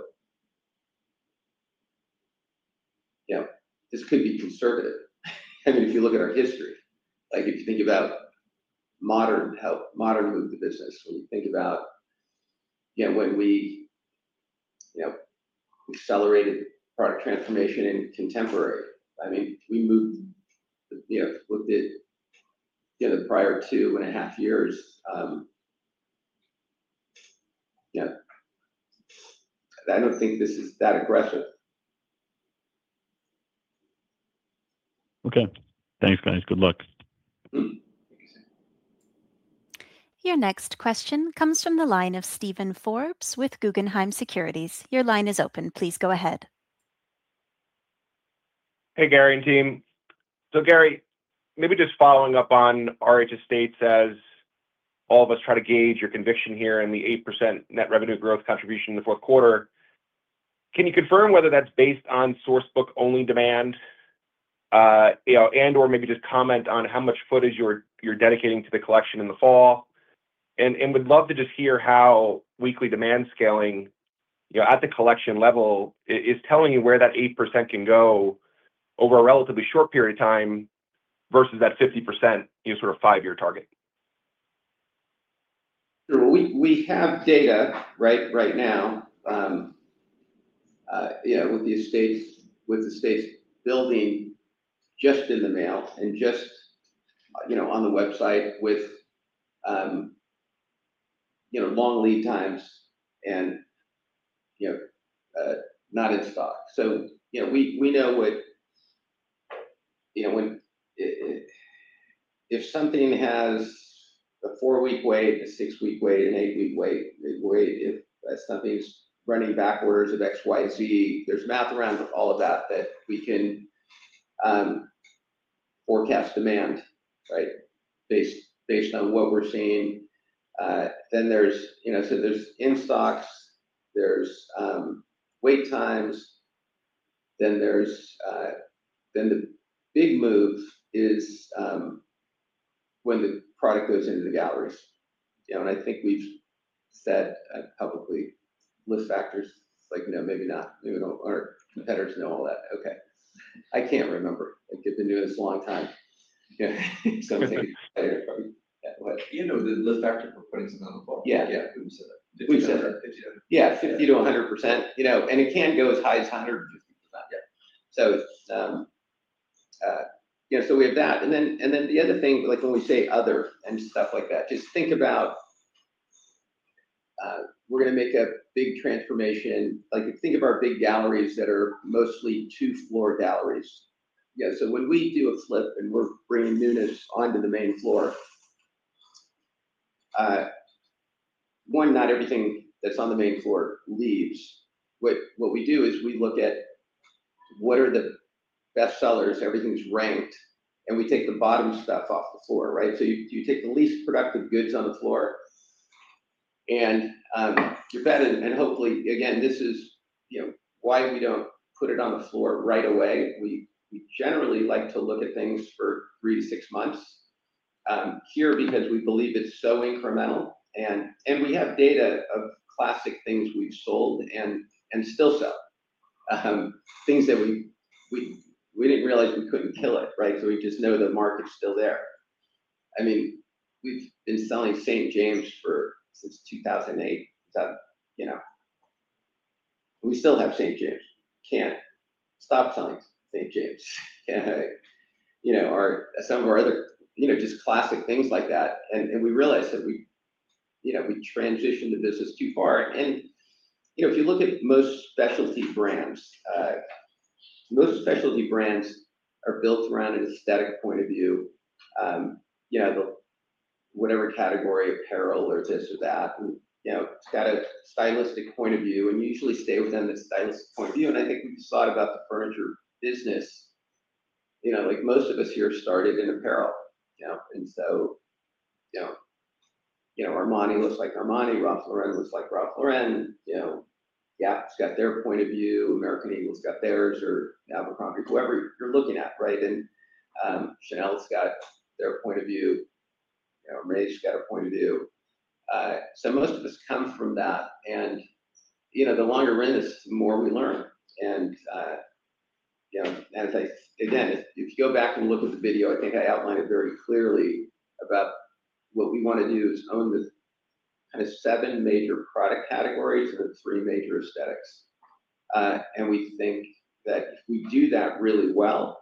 you know, this could be conservative. I mean, if you look at our history, like if you think about modern, how modern moved the business, when you think about, you know, when we, you know, accelerated product transformation in contemporary. I mean, we moved, you know, looked at, you know, the prior two and a half years. Um, you know, I don't think this is that aggressive. Okay. Thanks, guys. Good luck. Your next question comes from the line of Steven Forbes with Guggenheim Securities. Your line is open. Please go ahead. Hey, Gary and team. So Gary, maybe just following up on R H Estates, as all of us try to gauge your conviction here in the eight percent net revenue growth contribution in the fourth quarter. Can you confirm whether that's based on sourcebook only demand, uh, you know, and or maybe just comment on how much footage you're you're dedicating to the collection in the fall, and and would love to just hear how weekly demand scaling, you know, at the collection level is telling you where that eight percent can go over a relatively short period of time versus that fifty percent, you know, sort of five-year target. Sure. We we have data right right now. Um, uh, you know, with the estates with the estates building just in the mail and just, you know, on the website with, um, you know, long lead times and, you know, uh, not in stock. So, you know, we we know what, you know, when it, if something has a four-week wait, a six-week wait, an eight-week wait, wait, if uh, something's running back orders of X, Y, Z, there's math around all of that that we can um, forecast demand, right? Based based on what we're seeing. Uh, then there's, you know, so there's in stocks, there's um, wait times, then there's uh, then the big move is um, when the product goes into the galleries. You know, and I think we've said uh, publicly list factors, like, no, maybe not. Maybe we don't, our competitors know all that. Okay. I can't remember. Like, I've been doing this a long time. Yeah. So I'm thinking, yeah, what, You know, the lift factor for putting something on the floor. Yeah. Yeah, we said that. We said that. fifty, yeah, fifty to hundred percent, you know, and it can go as high as hundred and fifty percent. Yeah. So, um, uh, you know, so we have that, and then, and then the other thing, like when we say other and stuff like that, just think about, uh, we're gonna make a big transformation, like think of our big galleries that are mostly two floor galleries. Yeah, so when we do a flip and we're bringing newness onto the main floor, uh, one, not everything that's on the main floor leaves. What, what we do is we look at what are the best sellers, everything's ranked, and we take the bottom stuff off the floor, right? So you, you take the least productive goods on the floor, and um, you're better, and hopefully, again, this is, you know, why we don't put it on the floor right away. We, we generally like to look at things for three to six months. Um, here, because we believe it's so incremental, and and we have data of classic things we've sold and and still sell, um, things that we we we didn't realize we couldn't kill it, right? So we just know the market's still there. I mean, we've been selling Saint James for since two thousand eight. So, you know, we still have Saint James. Can't stop selling Saint James. You know, our some of our other, you know, just classic things like that. And, and we realized that we, you know, we transitioned the business too far. And, you know, if you look at most specialty brands, uh, most specialty brands are built around an aesthetic point of view. Um, you know, the, whatever category, apparel or this or that, and, you know, it's got a stylistic point of view, and you usually stay within the stylistic point of view. And I think we just thought about the furniture business, you know, like most of us here started in apparel, you know, and so, you know, you know, Armani looks like Armani, Ralph Lauren looks like Ralph Lauren, you know, Gap's got their point of view, American Eagle's got theirs, or Abercrombie, whoever you're looking at, right? And um, Chanel's got their point of view, you know, Ray's got a point of view. Uh, so most of us come from that, and you know, the longer we're in this, the more we learn. And uh, you know, as I again, if, if you go back and look at the video, I think I outlined it very clearly about what we want to do is own the kind of seven major product categories and the three major aesthetics. Uh, and we think that if we do that really well,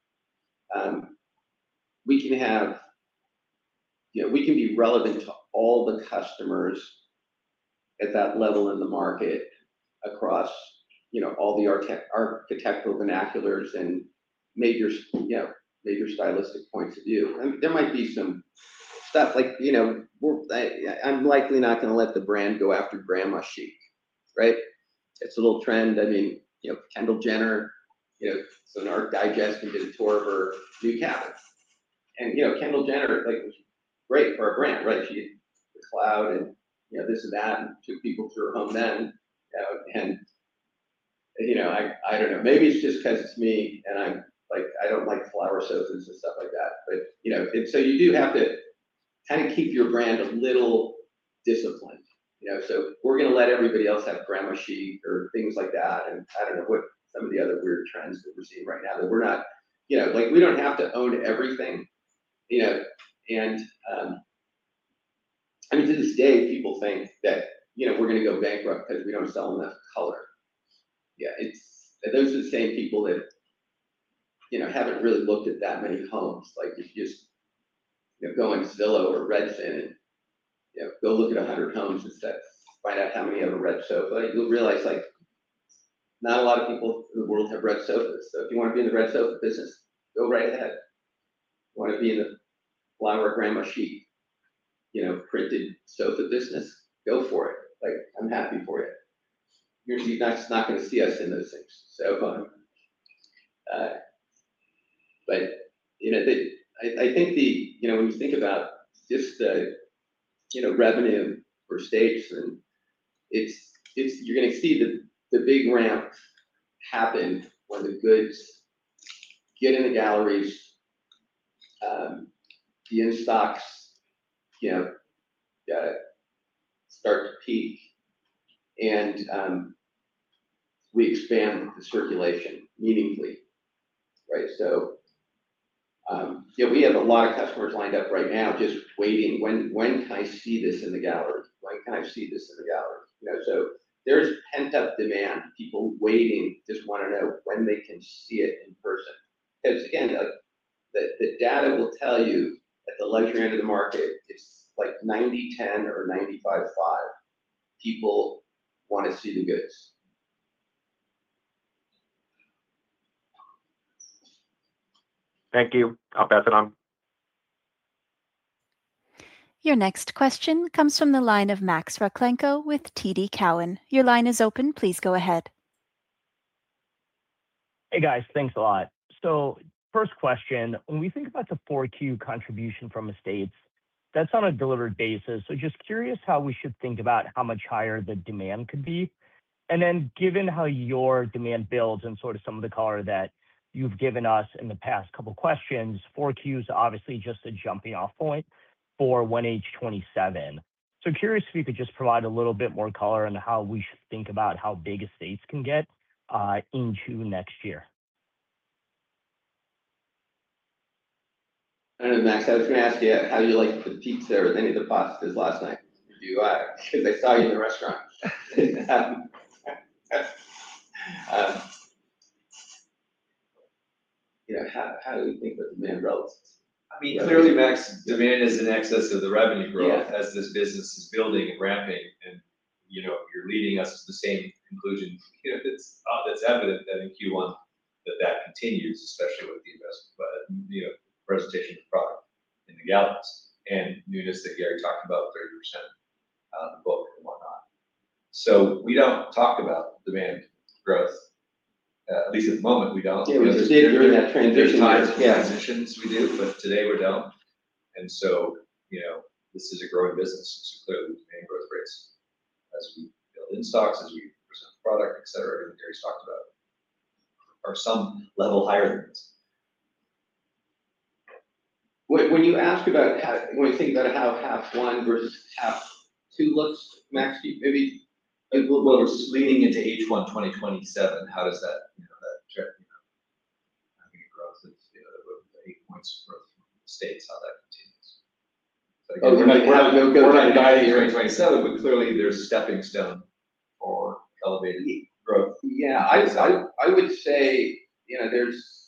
um, we can have, you know, we can be relevant to all the customers at that level in the market across, you know, all the architect, architectural vernaculars and major, you know, major stylistic points of view. I mean, there might be some stuff like, you know, we're, I, I'm likely not going to let the brand go after grandma chic, right? It's a little trend. I mean, you know, Kendall Jenner, you know, so an Art Digest and did a tour of her new cabin. And, you know, Kendall Jenner, like, was great for a brand, right? She had the cloud and, you know, this and that, and took people to her home then. You know, and, you know, I, I don't know, maybe it's just because it's me and I'm like, I don't like flower sofas and stuff like that. But, you know, and so you do have to kind of keep your brand a little disciplined, you know, so we're going to let everybody else have grandma chic or things like that. And I don't know what some of the other weird trends that we're seeing right now that we're not, you know, like we don't have to own everything, you know, and um, I mean, to this day, people think that, you know, we're going to go bankrupt because we don't sell enough color. Yeah, it's, those are the same people that, you know, haven't really looked at that many homes. Like if you just, you know, go on Zillow or Redfin and, you know, go look at a hundred homes and set, find out how many have a red sofa. You'll realize like not a lot of people in the world have red sofas. So if you want to be in the red sofa business, go right ahead. You want to be in the flower grandma chic, you know, printed sofa business, go for it. Like I'm happy for you. You're not, not going to see us in those things. So, um, uh, but you know, the, I, I think the, you know, when you think about just the, you know, revenue for states, and it's, it's, you're going to see the, the big ramp happen when the goods get in the galleries, um, the in stocks, you know, uh, start to peak, and um, we expand the circulation meaningfully, right? So Um, yeah, we have a lot of customers lined up right now, just waiting, when, when can I see this in the gallery? When can I see this in the gallery? You know, so there's pent up demand, people waiting, just want to know when they can see it in person. Because again, like, the, the data will tell you at the luxury end of the market, it's like ninety ten or ninety-five five. People want to see the goods. Thank you. I'll pass it on. Your next question comes from the line of Max Raklenko with T D Cowen. Your line is open. Please go ahead. Hey guys, thanks a lot. So first question, when we think about the four Q contribution from estates, that's on a delivered basis. So just curious how we should think about how much higher the demand could be. And then given how your demand builds and sort of some of the color that you've given us in the past couple questions, four Q is obviously just a jumping off point for one H twenty-seven. So curious if you could just provide a little bit more color on how we should think about how big estates can get uh, into next year. I don't know, Max, I was gonna ask you how you like the pizza with any of the pastas last night. You, uh, because I saw you in the restaurant. um, um, you know, how, how do we think of demand relative? I mean, clearly, Max, demand is in excess of the revenue growth as this business is building and ramping, and you know, you're leading us to the same conclusion. You know, it's uh, that's evident that in Q one that that continues, especially with the investment, but you know, presentation of product in the galleries and newness that Gary talked about, thirty percent uh, the book and whatnot. So we don't talk about demand growth. Uh, at least at the moment, we don't. Yeah, we You know, just there's- did during there- that transition. There's times for Yeah. transitions we do, but today we don't. And so, you know, this is a growing business, so clearly demand growth rates as we build in stocks, as we present the product, et cetera, everything Gary's talked about, are some level higher than this. When, when you ask about how, when you think about how half one versus half two looks, Max, you maybe Uh, Well, well, it's leading into H one twenty twenty-seven, how does that, you know, that, trend, you know, having a growth of, you know, the eight points growth from the states, how that continues. So Oh, again, we're not, like we're how not, it goes we're down not guiding here. twenty twenty-seven, but clearly there's a stepping stone for elevated growth. Yeah, I, I, I would say, you know, there's,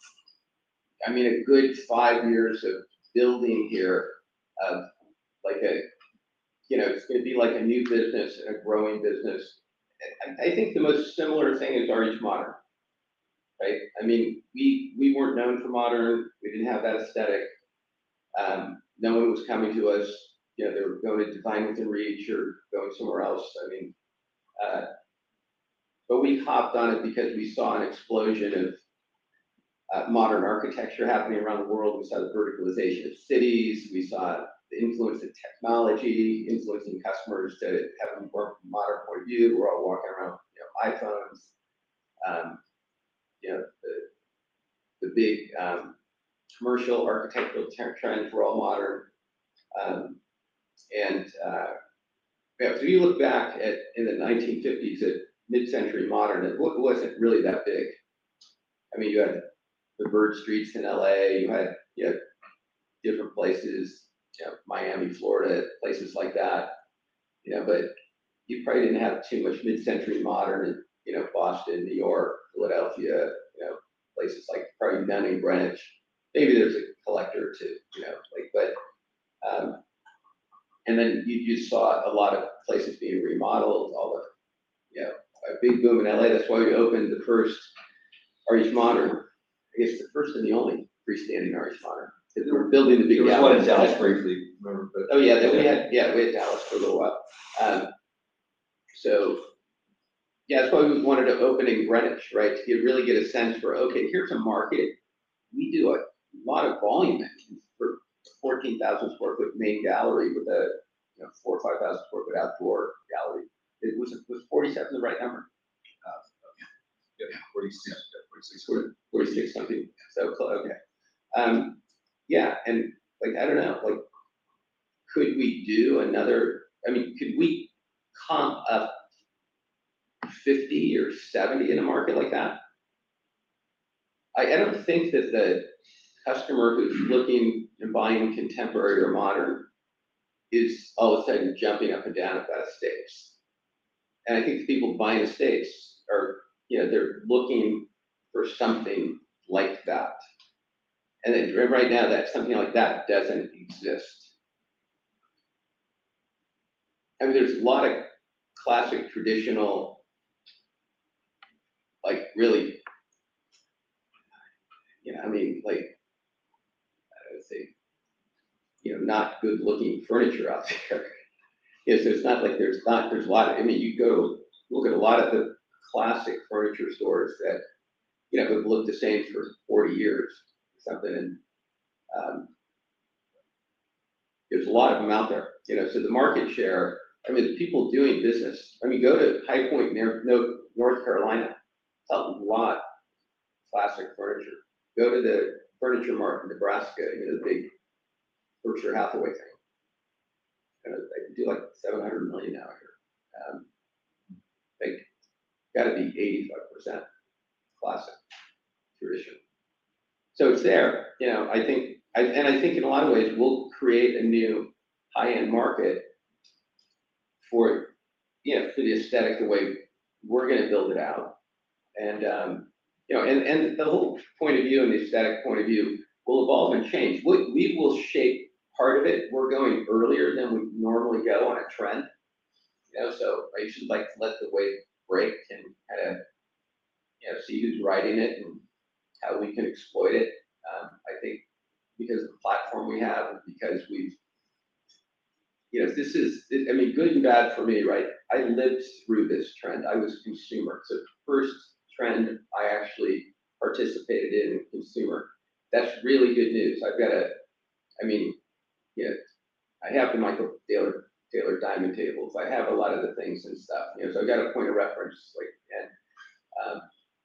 I mean, a good five years of building here of like a, you know, it's gonna be like a new business and a growing business. And I, I think the most similar thing is R H Modern, right? I mean, we, we weren't known for modern, we didn't have that aesthetic. Um, no one was coming to us, you know, they were going to Divine Within Reach or going somewhere else. I mean, uh, but we hopped on it because we saw an explosion of uh, modern architecture happening around the world. We saw the verticalization of cities. We saw the influence of technology, influencing customers to have a more modern point of view. We're all walking around, you know, iPhones. Um, you know, the, the big um, commercial architectural trends were all modern. Um, and uh, yeah, so you look back at in the nineteen fifties at mid-century modern, it wasn't really that big. I mean, you had the bird streets in L A, you had, you had different places, you know, Miami, Florida, places like that, you know, but you probably didn't have too much mid-century modern in, you know, Boston, New York, Philadelphia, you know, places like probably none in Greenwich. Maybe there's a collector or two, you know, like, but, um, and then you, you saw a lot of places being remodeled, all the, you know, a big boom in L A. That's why we opened the first R H Modern. I guess the first and the only freestanding R H Modern. Because we were building the big There was one in galleries. Dallas briefly, remember? But Oh yeah, then we had, yeah, we had Dallas for a little while. Um, so, yeah, that's why we wanted to open in Greenwich, right? To get, really get a sense for, okay, here's a market. We do a lot of volume for fourteen thousand square foot main gallery with a, you know, four or five thousand square foot outdoor gallery. It was, was forty-seven the right number? Uh, yeah, forty-six, forty-six. forty-six something, so, okay. Um, yeah, and like, I don't know, like, could we do another, I mean, could we comp up fifty or seventy in a market like that? I, I don't think that the, customer who's looking and buying contemporary or modern is all of a sudden jumping up and down about estates. And I think the people buying estates are, you know, they're looking for something like that. And then right now, that something like that doesn't exist. I mean, there's a lot of classic, traditional, like really, you know, I mean, like, I would say, you know, not good looking furniture out there. Yeah, so it's not like there's not, there's a lot of, I mean, you go look at a lot of the classic furniture stores that, you know, have looked the same for forty years or something. And um, there's a lot of them out there, you know, so the market share, I mean, the people doing business, I mean, go to High Point, near North Carolina, a lot of classic furniture. Go to the Furniture Mart in Nebraska, you know, the big Berkshire Hathaway thing. You know, they do like seven hundred million now here. Um, they got to be eighty-five percent classic tradition. So it's there, you know, I think, I, and I think in a lot of ways, we'll create a new high-end market for, you know, for the aesthetic, the way we're going to build it out. And, um, you know, and, and the whole point of view and the aesthetic point of view will evolve and change. We, we will shape part of it. We're going earlier than we normally go on a trend. You know, so I should like to let the wave break and kind of, you know, see who's riding it and how we can exploit it. Um, I think because of the platform we have, and because we've, you know, this is, I mean, good and bad for me, right? I lived through this trend. I was consumer. So first trend I actually participated in consumer. That's really good news. I've got a, I mean, you know, I have the Michael Taylor, Taylor diamond tables. I have a lot of the things and stuff, you know, so I got a point of reference, like, and um,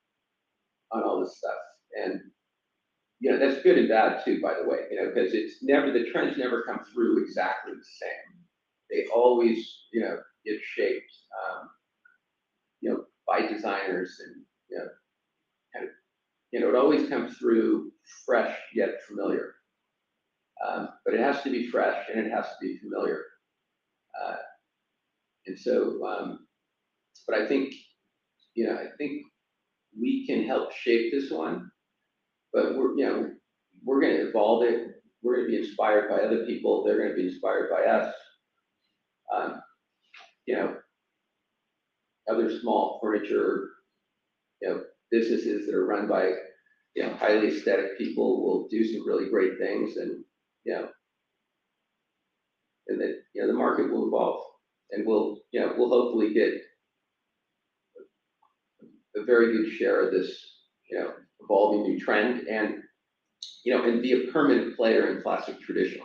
on all this stuff. And, you know, that's good and bad too, by the way, you know, because it's never, the trends never come through exactly the same. They always, you know, get shaped, um, you know, by designers and, you know, kind of, you know, it always comes through fresh yet familiar. Um, but it has to be fresh and it has to be familiar. Uh, and so, um, but I think, you know, I think we can help shape this one, but we're, you know, we're going to evolve it. We're going to be inspired by other people. They're going to be inspired by us. Um, you know, other small furniture, you know, businesses that are run by, you know, highly aesthetic people will do some really great things, and, you know, and that, you know, the market will evolve, and we'll, you know, we'll hopefully get a very good share of this, you know, evolving new trend, and, you know, and be a permanent player in classic traditional.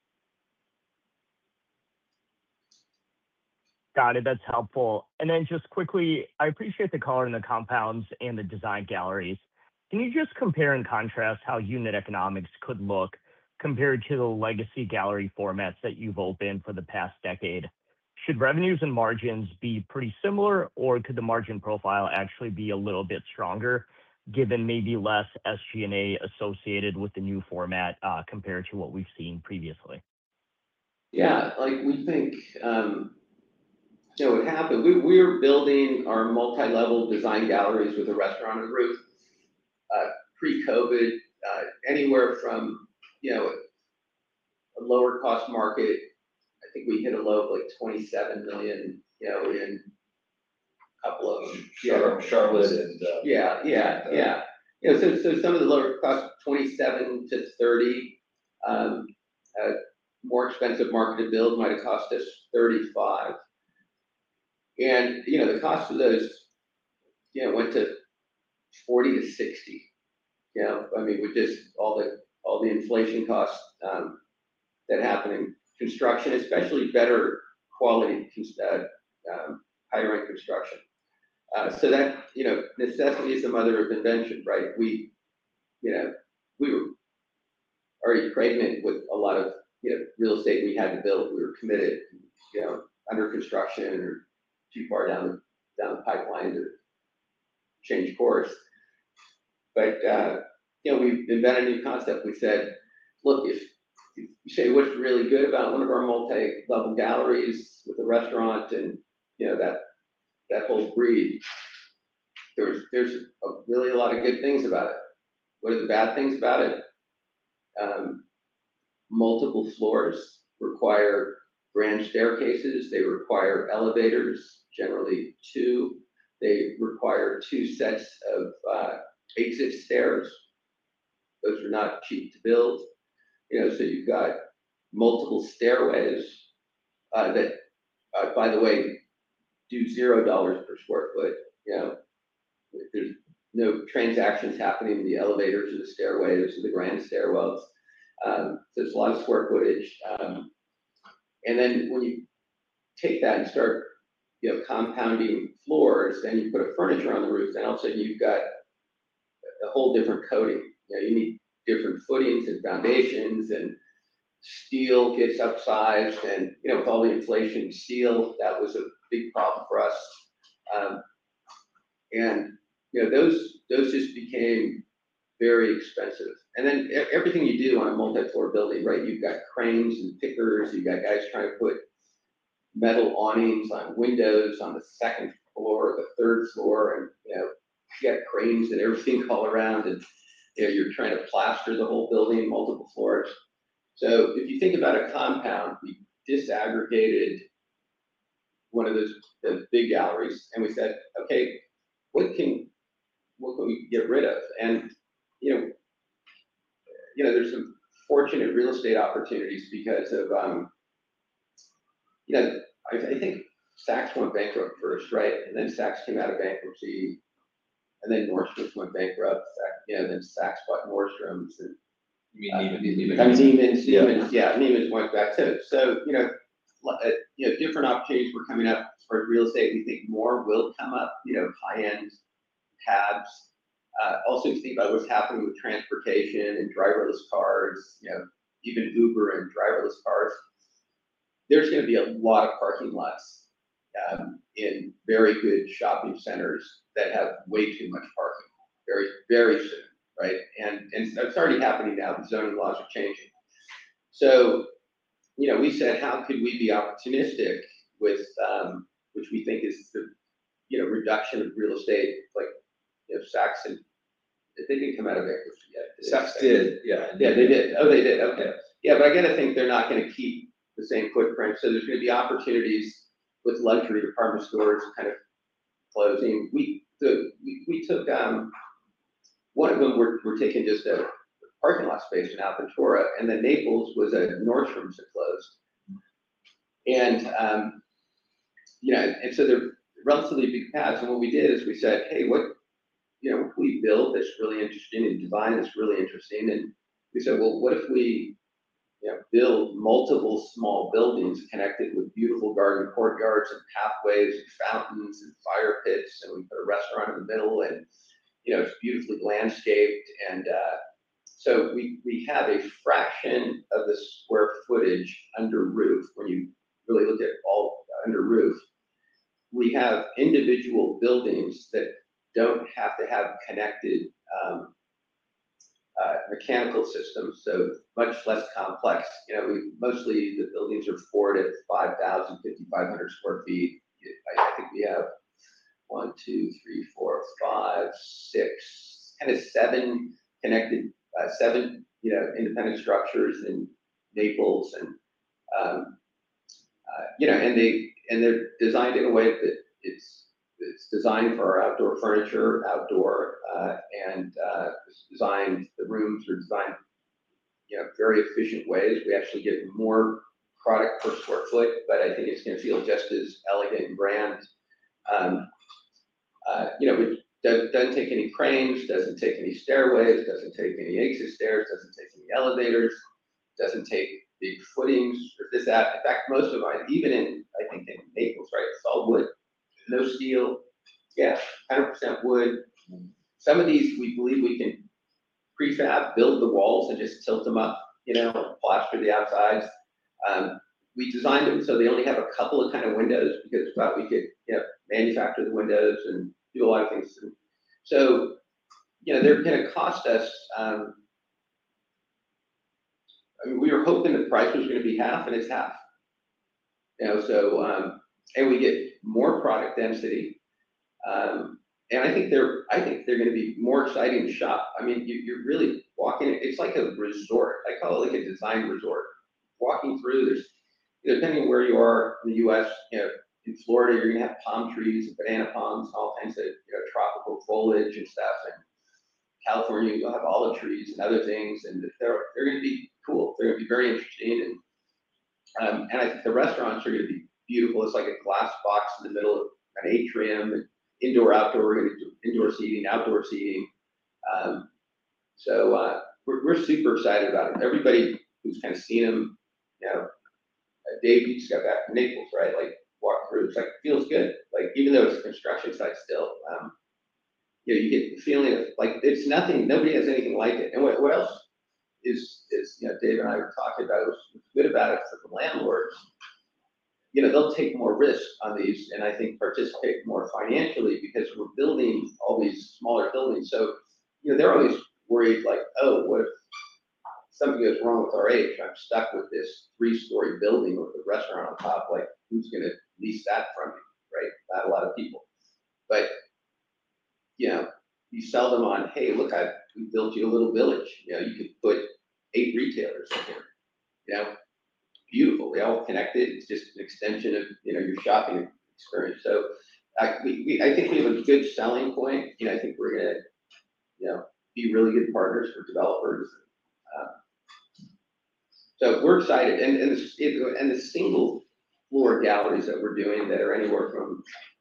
Got it. That's helpful. And then just quickly, I appreciate the color in the compounds and the design galleries. Can you just compare and contrast how unit economics could look compared to the legacy gallery formats that you've opened for the past decade? Should revenues and margins be pretty similar, or could the margin profile actually be a little bit stronger, given maybe less S G and A associated with the new format uh, compared to what we've seen previously? Yeah, like we think, um, you know, what happened, we, we were building our multi-level design galleries with a restaurant on the roof, uh, pre-COVID, uh, anywhere from, you know, a lower cost market. I think we hit a low of like twenty-seven million, you know, in a couple of them. Char- Charlotte and. uh, Yeah, yeah, and, uh, yeah. You know, so, so some of the lower cost, twenty-seven to thirty, um, uh, more expensive market to build might have cost us thirty-five. And, you know, the cost of those, you know, went to forty to sixty. You know, I mean, with just all the, all the inflation costs, um, that happen in construction, especially better quality, uh, um, higher end construction. Uh, so that, you know, necessity is the mother of invention, right? We, you know, we were already pregnant with a lot of, you know, real estate we had to build. We were committed, you know, under construction or too far down the, down the pipeline to change course. But, uh, you know, we've invented a new concept. We said, look, if if you say what's really good about one of our multi-level galleries with a restaurant and, you know, that, that whole breed, there's, there's a, really a lot of good things about it. What are the bad things about it? Um, multiple floors require grand staircases. They require elevators, generally two. They require two sets of uh, exit stairs. Those are not cheap to build. You know, so you've got multiple stairways uh, that, uh, by the way, do zero dollars per square foot. You know, there's no transactions happening in the elevators or the stairways or the grand stairwells. Um, so there's a lot of square footage. Um, and then when you take that and start, you know, compounding floors, and you put a furniture on the roof, then all of a sudden you've got a whole different coating. You know, you need different footings and foundations, and steel gets upsized, and, you know, with all the inflation in steel, that was a big problem for us. Um, and, you know, those, those just became very expensive. And then e- everything you do on a multi-floor building, right? You've got cranes and pickers, you've got guys trying to put metal awnings on windows on the second floor or the third floor, and, you know, you got cranes and everything all around, and, you know, you're trying to plaster the whole building, multiple floors. So if you think about a compound, we disaggregated one of those the big galleries, and we said, okay, what can what can we get rid of? And, you know, you know, there's some fortunate real estate opportunities because of, um, you know, I, I think Saks went bankrupt first, right? And then Saks came out of bankruptcy, and then Nordstrom's went bankrupt. Saks, you know, then Saks bought Nordstrom's, and You uh, mean Neiman, I mean, Neiman. Neiman's, Neiman's, yeah, Neiman's went back too. So, you know, l- uh, you know, different opportunities were coming up for real estate. We think more will come up, you know, high-end cabs. Uh, also, if you think about what's happening with transportation and driverless cars, you know, even Uber and driverless cars, there's going to be a lot of parking lots um, in very good shopping centers that have way too much parking, very, very soon, right? And and it's already happening now. The zoning laws are changing. So, you know, we said, how could we be opportunistic with, um, which we think is the, you know, reduction of real estate, like, you know, Saks, and they didn't come out of bankruptcy yet. Saks did, yeah. Yeah, they did. Oh, they did. Okay. Yeah, but I gotta think they're not gonna keep the same footprint. So there's gonna be opportunities with luxury department stores kind of closing. We the we, we took um one of them we're we're taking just a parking lot space in Alventura, and then Naples was a Nordstrom's that closed. And um, you know, and so they're relatively big pads. And what we did is we said, hey, what you know, what can we build that's really interesting and design that's really interesting? And we said, well, what if we, you know, build multiple small buildings connected with beautiful garden courtyards and pathways and fountains and fire pits, and we put a restaurant in the middle, and, you know, it's beautifully landscaped. And uh, so we we have a fraction of the square footage under roof. When you really look at all under roof, we have individual buildings that don't have to have connected um, uh, mechanical systems, so much less complex. You know, we mostly the buildings are four to five thousand, fifty-five hundred square feet. I, I think we have one, two, three, four, five, six, kind of seven connected, uh, seven, you know, independent structures in Naples, and um, uh, you know, and they and they're designed in a way that it's it's designed for our outdoor furniture, outdoor, uh, and uh, it's designed. The rooms are designed, you know, very efficient ways. We actually get more product per square foot, but I think it's going to feel just as elegant and grand. Um, uh, you know, it does, doesn't take any cranes, doesn't take any stairways, doesn't take any exit stairs, doesn't take any elevators, doesn't take big footings or this, that. In fact, most of mine, even in, I think in Naples, right, it's all wood, no steel, yeah, one hundred percent wood. Some of these, we believe we can prefab, build the walls and just tilt them up, you know, plaster the outsides. Um, we designed them so they only have a couple of kind of windows, because we thought we could, you know, manufacture the windows and do a lot of things. And so you know, they're going to cost us. Um, I mean, we were hoping the price was going to be half, and it's half. You know, so um, and we get more product density, um, and I think they're I think they're going to be more exciting to shop. I mean, you, you're really walking. It's like a resort. I call it like a design resort. Walking through, there's depending on where you are in the U S, you know, in Florida, you're going to have palm trees and banana palms and all kinds of, you know, tropical foliage and stuff. And California, you'll have olive trees and other things, and they're they're going to be cool. They're going to be very interesting, and um, and I think the restaurants are going to be beautiful. It's like a glass box in the middle of an atrium, and indoor, outdoor. We're going to do indoor seating, outdoor seating. Um, so uh, we're we're super excited about it. Everybody who's kind of seen them, you know, uh, Dave, you just got back from Naples, right? Like walk through, it's like feels good. Like even though it's a construction site still. Um, You know, you get the feeling of like it's nothing. Nobody has anything like it. And what, what else is is you know, Dave and I were talking about. What's good about it for the landlords. You know, they'll take more risk on these, and I think participate more financially because we're building all these smaller buildings. So, you know, they're always worried like, oh, what if something goes wrong with R H? I'm stuck with this three-story building with a restaurant on top. Like, who's going to lease that from me, right? Not a lot of people, but you know, you sell them on, hey, look, I we built you a little village. You know, you could put eight retailers in here. You know, beautiful. They all connected. It's just an extension of, you know, your shopping experience. So I we, we I think we have a good selling point. You know, I think we're gonna, you know, be really good partners for developers. Uh, so we're excited, and and the, and the single floor galleries that we're doing that are anywhere from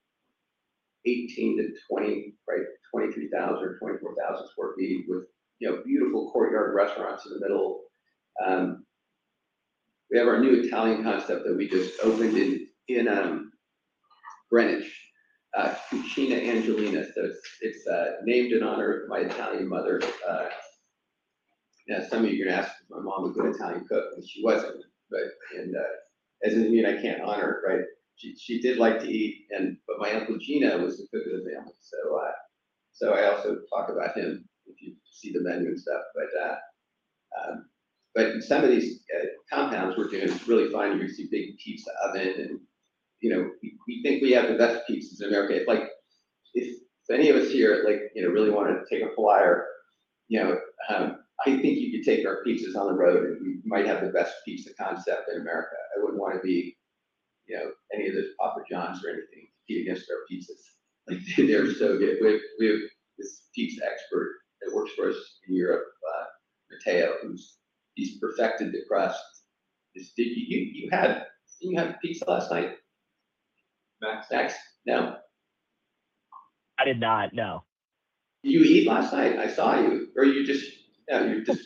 eighteen to twenty, right, twenty-three thousand or twenty-four thousand square feet with, you know, beautiful courtyard restaurants in the middle. Um, we have our new Italian concept that we just opened in in um, Greenwich, uh, Cucina Angelina. So it's, it's uh, named in honor of my Italian mother. Uh, now, some of you are gonna ask if my mom was a good Italian cook, and she wasn't. But and uh, as doesn't mean I can't honor it, right? She, she did like to eat, and but my Uncle Gina was the cook of the family. So uh, so I also talk about him if you see the menu and stuff. But uh, um, but in some of these uh, compounds we're doing, it's really fun. You see big pizza oven, and you know we, we think we have the best pizzas in America. If, like if, if any of us here like you know really want to take a flyer, you know um, I think you could take our pizzas on the road, and we might have the best pizza concept in America. I wouldn't want to be, you know, any of those Papa John's or anything compete against our pizzas. Like they're so good. We have, we have this pizza expert that works for us in Europe, uh, Matteo, who's he's perfected the crust. This, did you, you you had you had pizza last night? Max? Max? No. I did not, no. Did you eat last night? I saw you, or you just no, you're just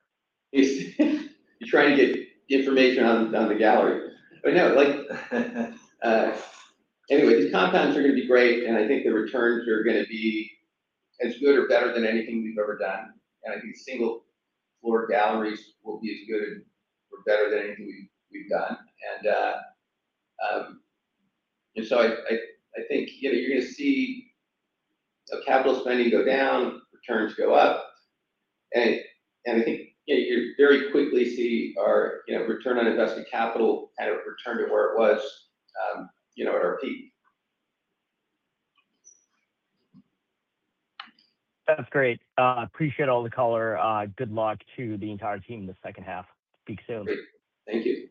you're trying to get information on on the gallery. But no, like. Uh, anyway, these compounds are going to be great, and I think the returns are going to be as good or better than anything we've ever done. And I think single floor galleries will be as good or better than anything we've, we've done. And uh, um, and so I, I I think you know you're going to see uh, capital spending go down, returns go up, and and I think you know, you very quickly see our you know return on invested capital kind of return to where it was. Um, you know, at our peak. That's great. Uh, appreciate all the color. Uh, good luck to the entire team in the second half. Speak soon. Great. Thank you.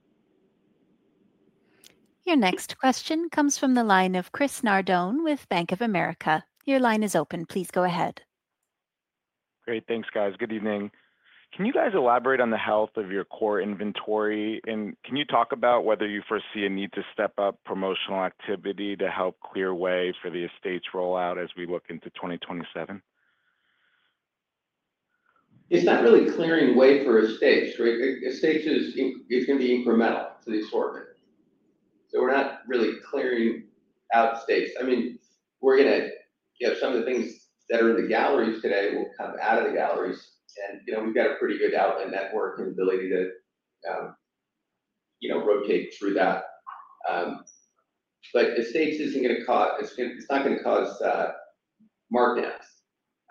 Your next question comes from the line of Chris Nardone with Bank of America. Your line is open. Please go ahead. Great. Thanks, guys. Good evening. Can you guys elaborate on the health of your core inventory? And can you talk about whether you foresee a need to step up promotional activity to help clear way for the estates rollout as we look into twenty twenty-seven? It's not really clearing way for estates, right? Estates is, is going to be incremental to the assortment. So we're not really clearing out estates. I mean, we're going to, you know, some of the things that are in the galleries today will come out of the galleries. And, you know, we've got a pretty good outlet network and ability to, um, you know, rotate through that. Um, but estates isn't going to cause, it's, gonna, it's not going to cause uh, markdowns.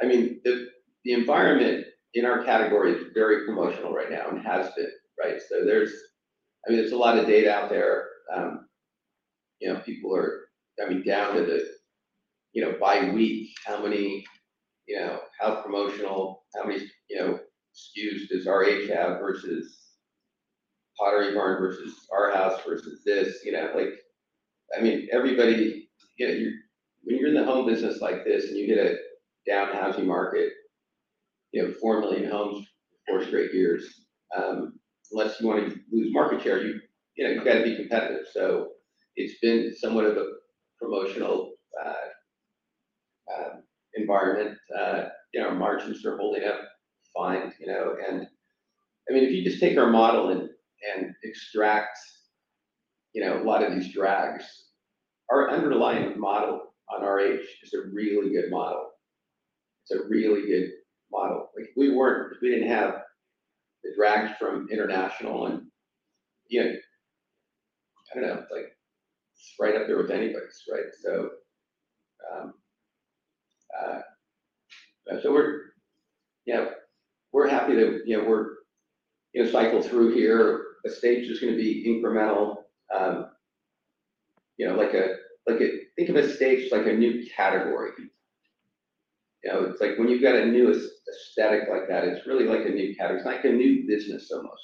I mean, the, the environment in our category is very promotional right now and has been, right? So there's, I mean, there's a lot of data out there. Um, you know, people are, I mean, down to the, you know, by week, how many, you know, how promotional, how many, you know, S K Us does R H have versus Pottery Barn versus our house versus this, you know, like, I mean, everybody, you know, you're, when you're in the home business like this and you get a down housing market, you know, four million homes for four straight years, um, unless you want to lose market share, you, you know, you've got to be competitive. So it's been somewhat of a promotional uh, um, environment. Uh, you know, margins are holding up fine, you know, and I mean, if you just take our model and, and extract, you know, a lot of these drags, our underlying model on R H is a really good model. It's a really good model. Like we weren't, we didn't have the drags from international and, you know, I don't know, it's like it's right up there with anybody's, right? So, um, uh, so we're, you know, we're happy that, you know, we're, you know, cycle through here. The stage is going to be incremental. Um, you know, like a, like a, think of a stage like a new category. You know, it's like when you've got a new aesthetic like that, it's really like a new category. It's like a new business almost.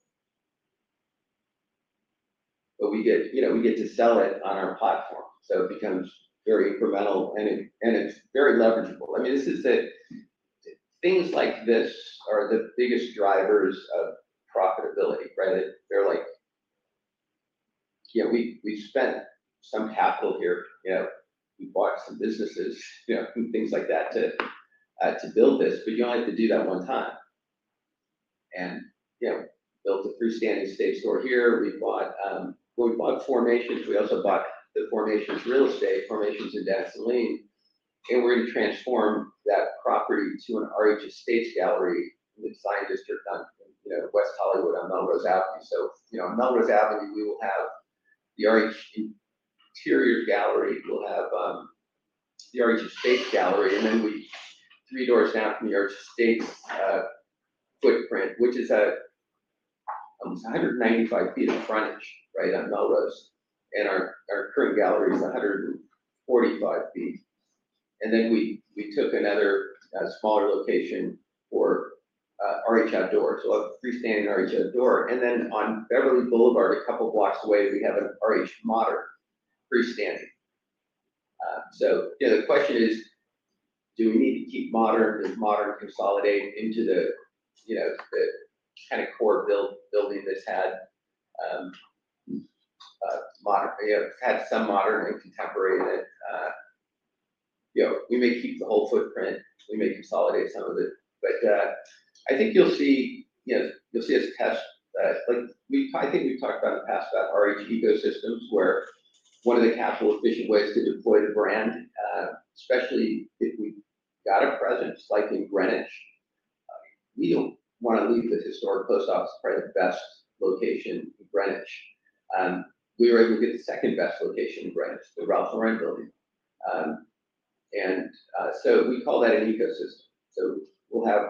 But we get, you know, we get to sell it on our platform. So it becomes very incremental and it, and it's very leverageable. I mean, this is the, things like this are the biggest drivers of profitability, right? They're like, you know, we, we spent some capital here, you know, we bought some businesses, you know, and things like that to, uh, to build this, but you only have to do that one time. And, you know, built a freestanding state store here. We bought, um, well, we bought Formations. We also bought the Formations real estate, Formations in Dennis and Lean. And we're going to transform that property to an R H Estates gallery in the design district on, you know, West Hollywood on Melrose Avenue. So, you know, on Melrose Avenue, we will have the R H Interior Gallery. We'll have um, the R H Estates Gallery, and then we three doors down from the R H Estates uh, footprint, which is a almost one hundred ninety-five feet of frontage, right on Melrose, and our our current gallery is one hundred forty-five feet. And then we, we took another uh, smaller location for uh, R H Outdoor, so a freestanding R H Outdoor. And then on Beverly Boulevard, a couple blocks away, we have an R H Modern freestanding. Uh, so, you know, the question is, do we need to keep Modern? Does Modern consolidate into the, you know, the kind of core build building that's had um, uh, modern, you know, had some modern and contemporary in it? Uh, You know, we may keep the whole footprint, we may consolidate some of it, but uh, I think you'll see, you know, you'll see us test, uh, like we, I think we've talked about in the past about R H ecosystems, where one of the capital efficient ways to deploy the brand, uh, especially if we got a presence like in Greenwich, uh, we don't want to leave the historic post office, probably the best location in Greenwich. Um, we were able to get the second best location in Greenwich, the Ralph Lauren building. Um, And uh, so we call that an ecosystem. So we'll have,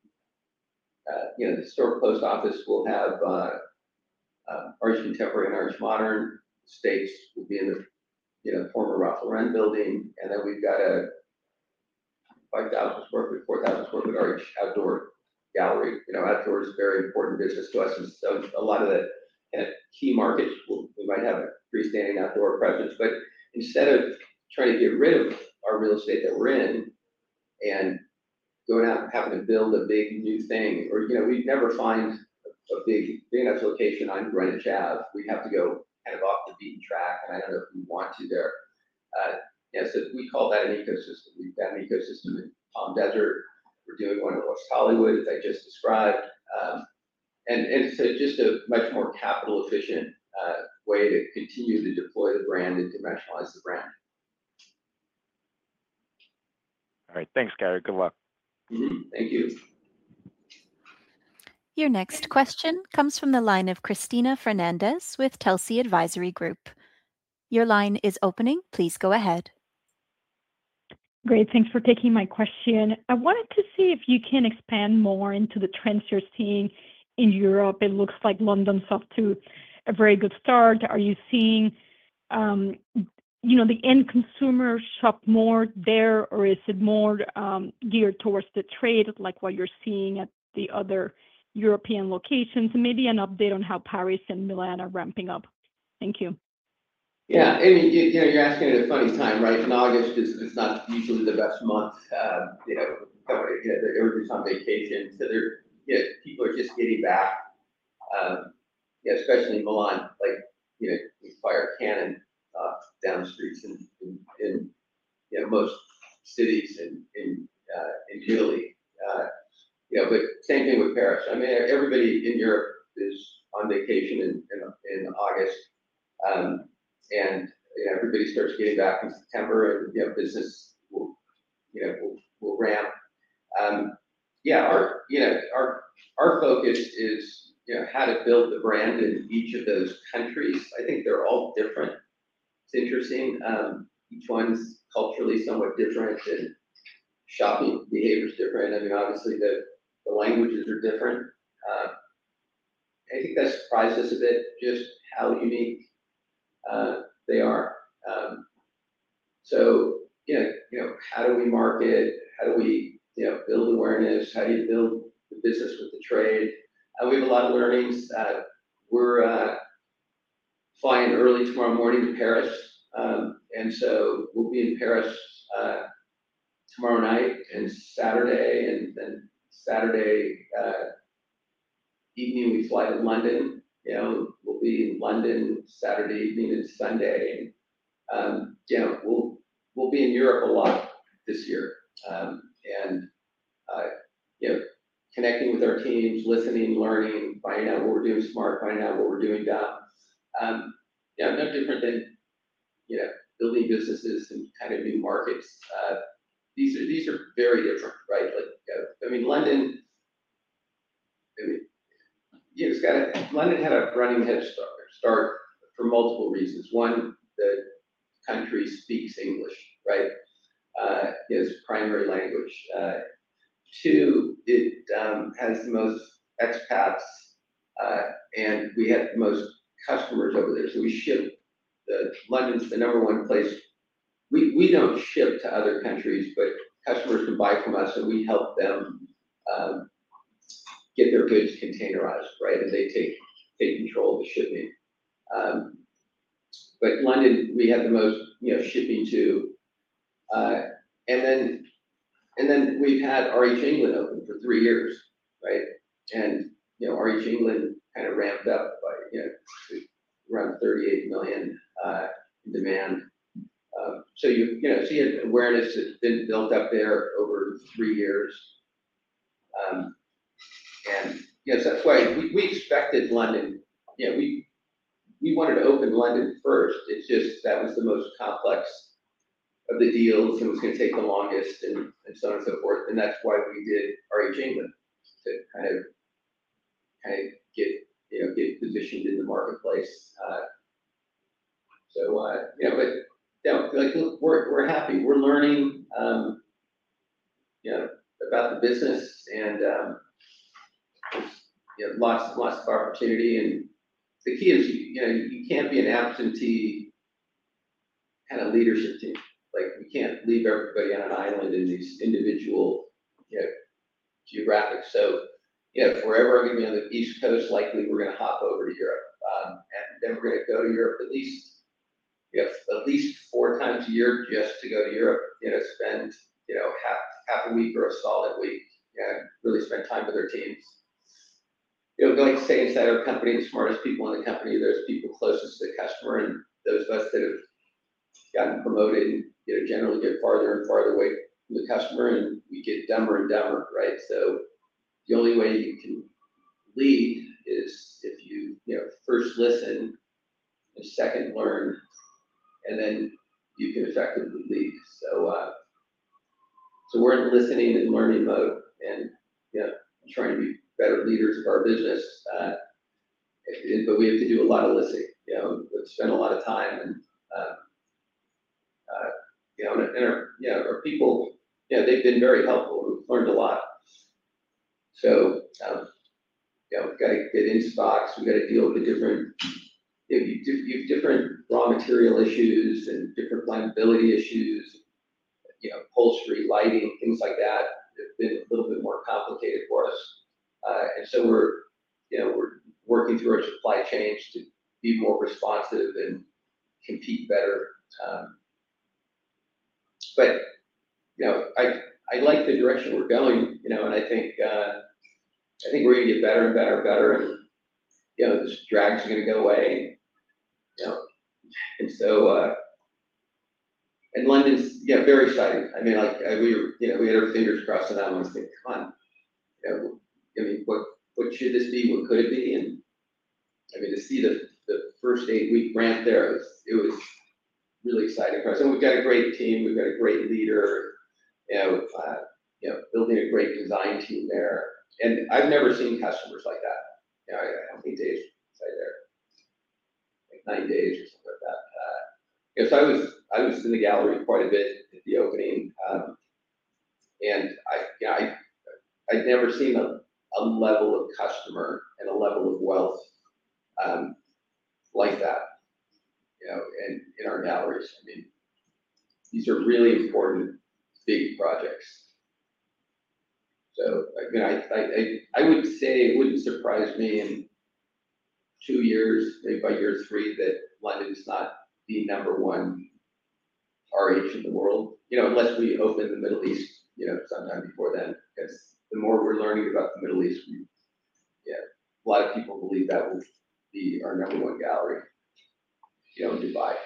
uh, you know, the historic post office will have uh, uh, R H Contemporary and R H Modern. States will be in the, you know, former Ralph Lauren building. And then we've got a five thousand square foot, four thousand square foot R H Outdoor gallery. You know, outdoor is a very important business to us. And so a lot of the kind of key markets, will, we might have a freestanding outdoor presence. But instead of trying to get rid of our real estate that we're in and going out and having to build a big new thing, or, you know, we'd never find a, a big, big enough location on Greenwich Ave. We'd have to go kind of off the beaten track, and I don't know if we want to there. Uh, yeah, so we call that an ecosystem. We've got an ecosystem in Palm Desert. We're doing one in West Hollywood, as I just described. Um, and, and so just a much more capital efficient uh, way to continue to deploy the brand and dimensionalize the brand. All right. Thanks, Gary. Good luck. Mm-hmm. Thank you. Your next question comes from the line of Cristina Fernandez with Telsey Advisory Group. Your line is opening. Please go ahead. Great. Thanks for taking my question. I wanted to see if you can expand more into the trends you're seeing in Europe. It looks like London's off to a very good start. Are you seeing, um, you know, the end consumer shop more there, or is it more um, geared towards the trade, like what you're seeing at the other European locations? And maybe an update on how Paris and Milan are ramping up. Thank you. Yeah, I mean, you, you know, you're asking at a funny time, right? In August is, is not usually the best month. Um, you know, everybody- you know, everybody's on vacation, so they're, you know, people are just getting back. Um, yeah, especially in Milan, like, you know, we fire cannon uh, down the streets in, in, in you know, most cities in in uh, in Italy. Uh, you know, but same thing with Paris. I mean, everybody in Europe is on vacation in in, in August. Um, and you know, everybody starts getting back in September, and you know, business will, you know, will, will ramp. Um, yeah, our, you know, our our focus is, you know, how to build the brand in each of those countries. I think they're all different. It's interesting. Um, each one's culturally somewhat different, and shopping behavior is different. I mean, obviously the the languages are different. Uh, I think that surprised us a bit, just how unique uh, they are. Um, so, you know, you know, how do we market? How do we, you know, build awareness? How do you build the business with the trade? Uh, we have a lot of learnings. Uh, we're uh, flying early tomorrow morning to Paris, um, and so we'll be in Paris uh, tomorrow night and Saturday, and then Saturday uh, evening we fly to London. You know, we'll be in London Saturday evening and Sunday. And, um, you know, we'll we'll be in Europe a lot this year, um, and uh, you know, connecting with our teams, listening, learning, finding out what we're doing smart, finding out what we're doing dumb. Um, yeah, no different than, you know, building businesses and kind of new markets. Uh, these are these are very different, right? Like, uh, I mean, London. I mean, Yeah, it's got a, London had a running head start, start for multiple reasons. One, the country speaks English, right? Uh, is primary language. Uh, two, it um, has the most expats, uh, and we have the most customers over there. So we ship, the London's the number one place. We, we don't ship to other countries, but customers can buy from us, and we help them um, get their goods containerized, right? And they take take control of the shipping. Um, but London, we have the most, you know, shipping to, uh, and then and then we've had R H England open for three years, right? And you know, R H England kind of ramped up by, you know, to around thirty-eight million uh, in demand. Um, so you you know, see an awareness that's been built up there over three years. Um, And yes, that's why we, we expected London, you know, we, we wanted to open London first. It's just, that was the most complex of the deals, and it was gonna take the longest, and, and so on and so forth. And that's why we did R H England, to kind of, kind of get, you know, get positioned in the marketplace. Uh, so, uh, you know, but, you know, like, look, we're, we're happy, we're learning, um, you know, about the business, and, um, you know, lots, lots of opportunity. And the key is, you, you know, you can't be an absentee kind of leadership team. Like, we can't leave everybody on an island in these individual, you know, geographics. So, you know, if we're ever going to be on the East Coast, likely we're going to hop over to Europe, um, and then we're going to go to Europe at least, you know, at least four times a year just to go to Europe. You know, spend, you know, half half a week or a solid week, and really spend time with our teams. You know, we like to say inside our company, the smartest people in the company, those people closest to the customer, and those of us that have gotten promoted, you know, generally get farther and farther away from the customer, and we get dumber and dumber, right? So the only way you can lead is if you, you know, first listen, and second learn, and then you can effectively lead. So, uh, so we're in listening and learning mode, and, you know, trying to be better leaders of our business. Uh, and, but we have to do a lot of listening, you know, spend a lot of time, and uh, uh, you know, and our, you know, our people, yeah, they've been very helpful. We've learned a lot. So, um, you know, we've got to get in stocks. We've got to deal with the different, you know, you, you have different raw material issues and different flammability issues, you know, upholstery, lighting, things like that. Have been a little bit more complicated for us. Uh, and so we're, you know, we're working through our supply chains to be more responsive and compete better. Um, but, you know, I, I like the direction we're going, you know, and I think, uh, I think we're gonna get better and better and better, and, you know, this drag's gonna go away, you know, and so, uh, and London's, yeah, very exciting. I mean, like, I, we were, you know, we had our fingers crossed on that one. I was thinking, come on, you know, I mean, what, what should this be? What could it be? And I mean, to see the, the first eight week ramp there, it was, it was really exciting for us. And we've got a great team. We've got a great leader, you know, uh, you know, building a great design team there. And I've never seen customers like that. You know, I, how many days was I there? Like nine days or something like that. Uh, you know, so I was, I was in the gallery quite a bit at the opening. Um, and I, yeah, I, I'd never seen a, a level of customer and a level of wealth um, like that, you know, in, in our galleries. I mean, these are really important, big projects. So, I mean, I, I, I would say it wouldn't surprise me in two years, maybe by year three, that London is not the number one R H in the world, you know, unless we open the Middle East, you know, sometime before then, because the more we're learning about the Middle East, we, yeah, a lot of people believe that will be our number one gallery, you know, in Dubai.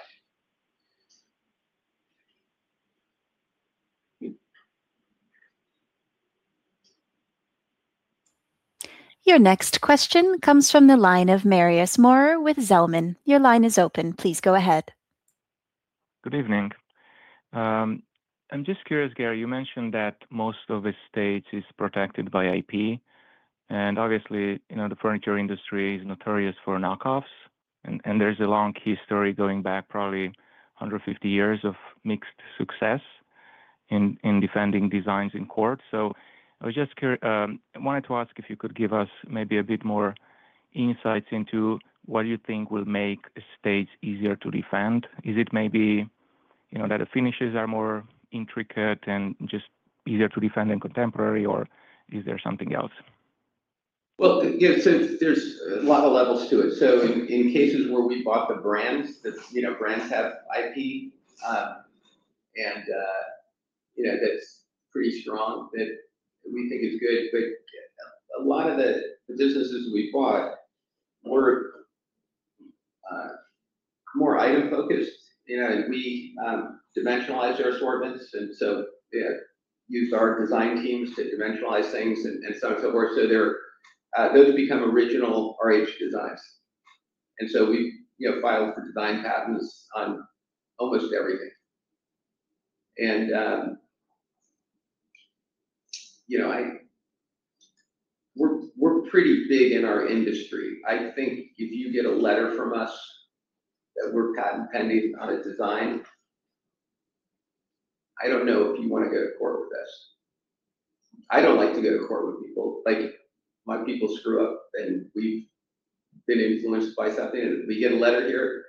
Your next question comes from the line of Marius Morer with Zelman. Your line is open. Please go ahead. Good evening. Um, I'm just curious, Gary, you mentioned that most of the stage is protected by I P, and obviously, you know, the furniture industry is notorious for knockoffs, and, and there's a long history going back probably one hundred fifty years of mixed success in, in defending designs in court. So I was just curious, um, I wanted to ask if you could give us maybe a bit more insights into what you think will make a stage easier to defend. Is it maybe, you know, that the finishes are more intricate and just easier to defend than contemporary, or is there something else? Well, yeah, so there's a lot of levels to it. So in, in cases where we bought the brands, that, you know, brands have I P, um, and, uh, you know, that's pretty strong, that we think is good. But a lot of the, the businesses we bought were uh, more item focused, you know, and we um, dimensionalized our assortments, and so yeah, used our design teams to dimensionalize things and, and so on and so forth. So they're uh, those become original R H designs, and so we, you know, filed for design patents on almost everything. And um, you know, I we're we're pretty big in our industry. I think if you get a letter from us that we're patent pending on a design, I don't know if you want to go to court with us. I don't like to go to court with people. Like, my people screw up and we've been influenced by something, and we get a letter here,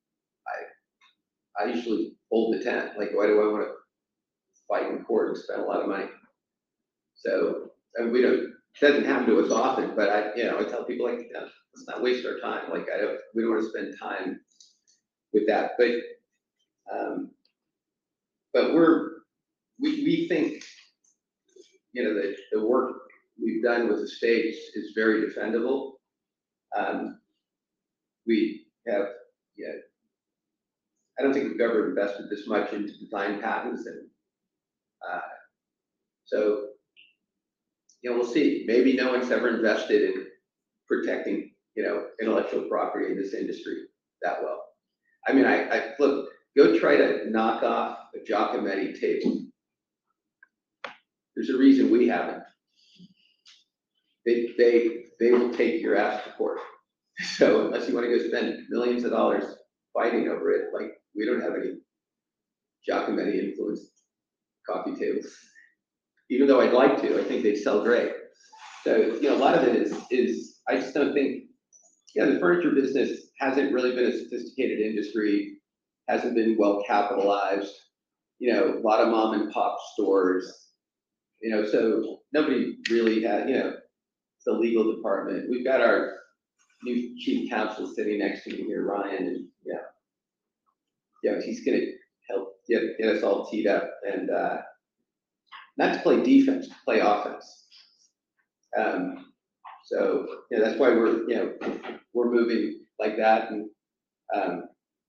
I I usually fold the tent. Like, why do I want to fight in court and spend a lot of money? So, and we don't, it doesn't happen to us often, but I, you know, I tell people, like, you know, let's not waste our time. Like, I don't, we don't want to spend time with that. But, um, but we're, we, we think, you know, that the work we've done with the states is very defendable. Um, we have, yeah, I don't think we've ever invested this much into design patents, and uh, so, you know, we'll see. Maybe no one's ever invested in protecting, you know, intellectual property in this industry that well. I mean, I, I look, go try to knock off a Giacometti table. There's a reason we haven't. They, they, they will take your ass to court. So unless you want to go spend millions of dollars fighting over it, like, we don't have any Giacometti influenced coffee tables. Even though I'd like to, I think they sell great. So, you know, a lot of it is, is I just don't think, yeah, the furniture business hasn't really been a sophisticated industry, hasn't been well capitalized, you know, a lot of mom and pop stores, you know, so nobody really had, you know, the legal department. We've got our new chief counsel sitting next to me here, Ryan, and yeah, yeah, he's gonna help get, get us all teed up and uh, not to play defense, to play offense. Um, so, you know, that's why we're, you know, we're moving like that. And um,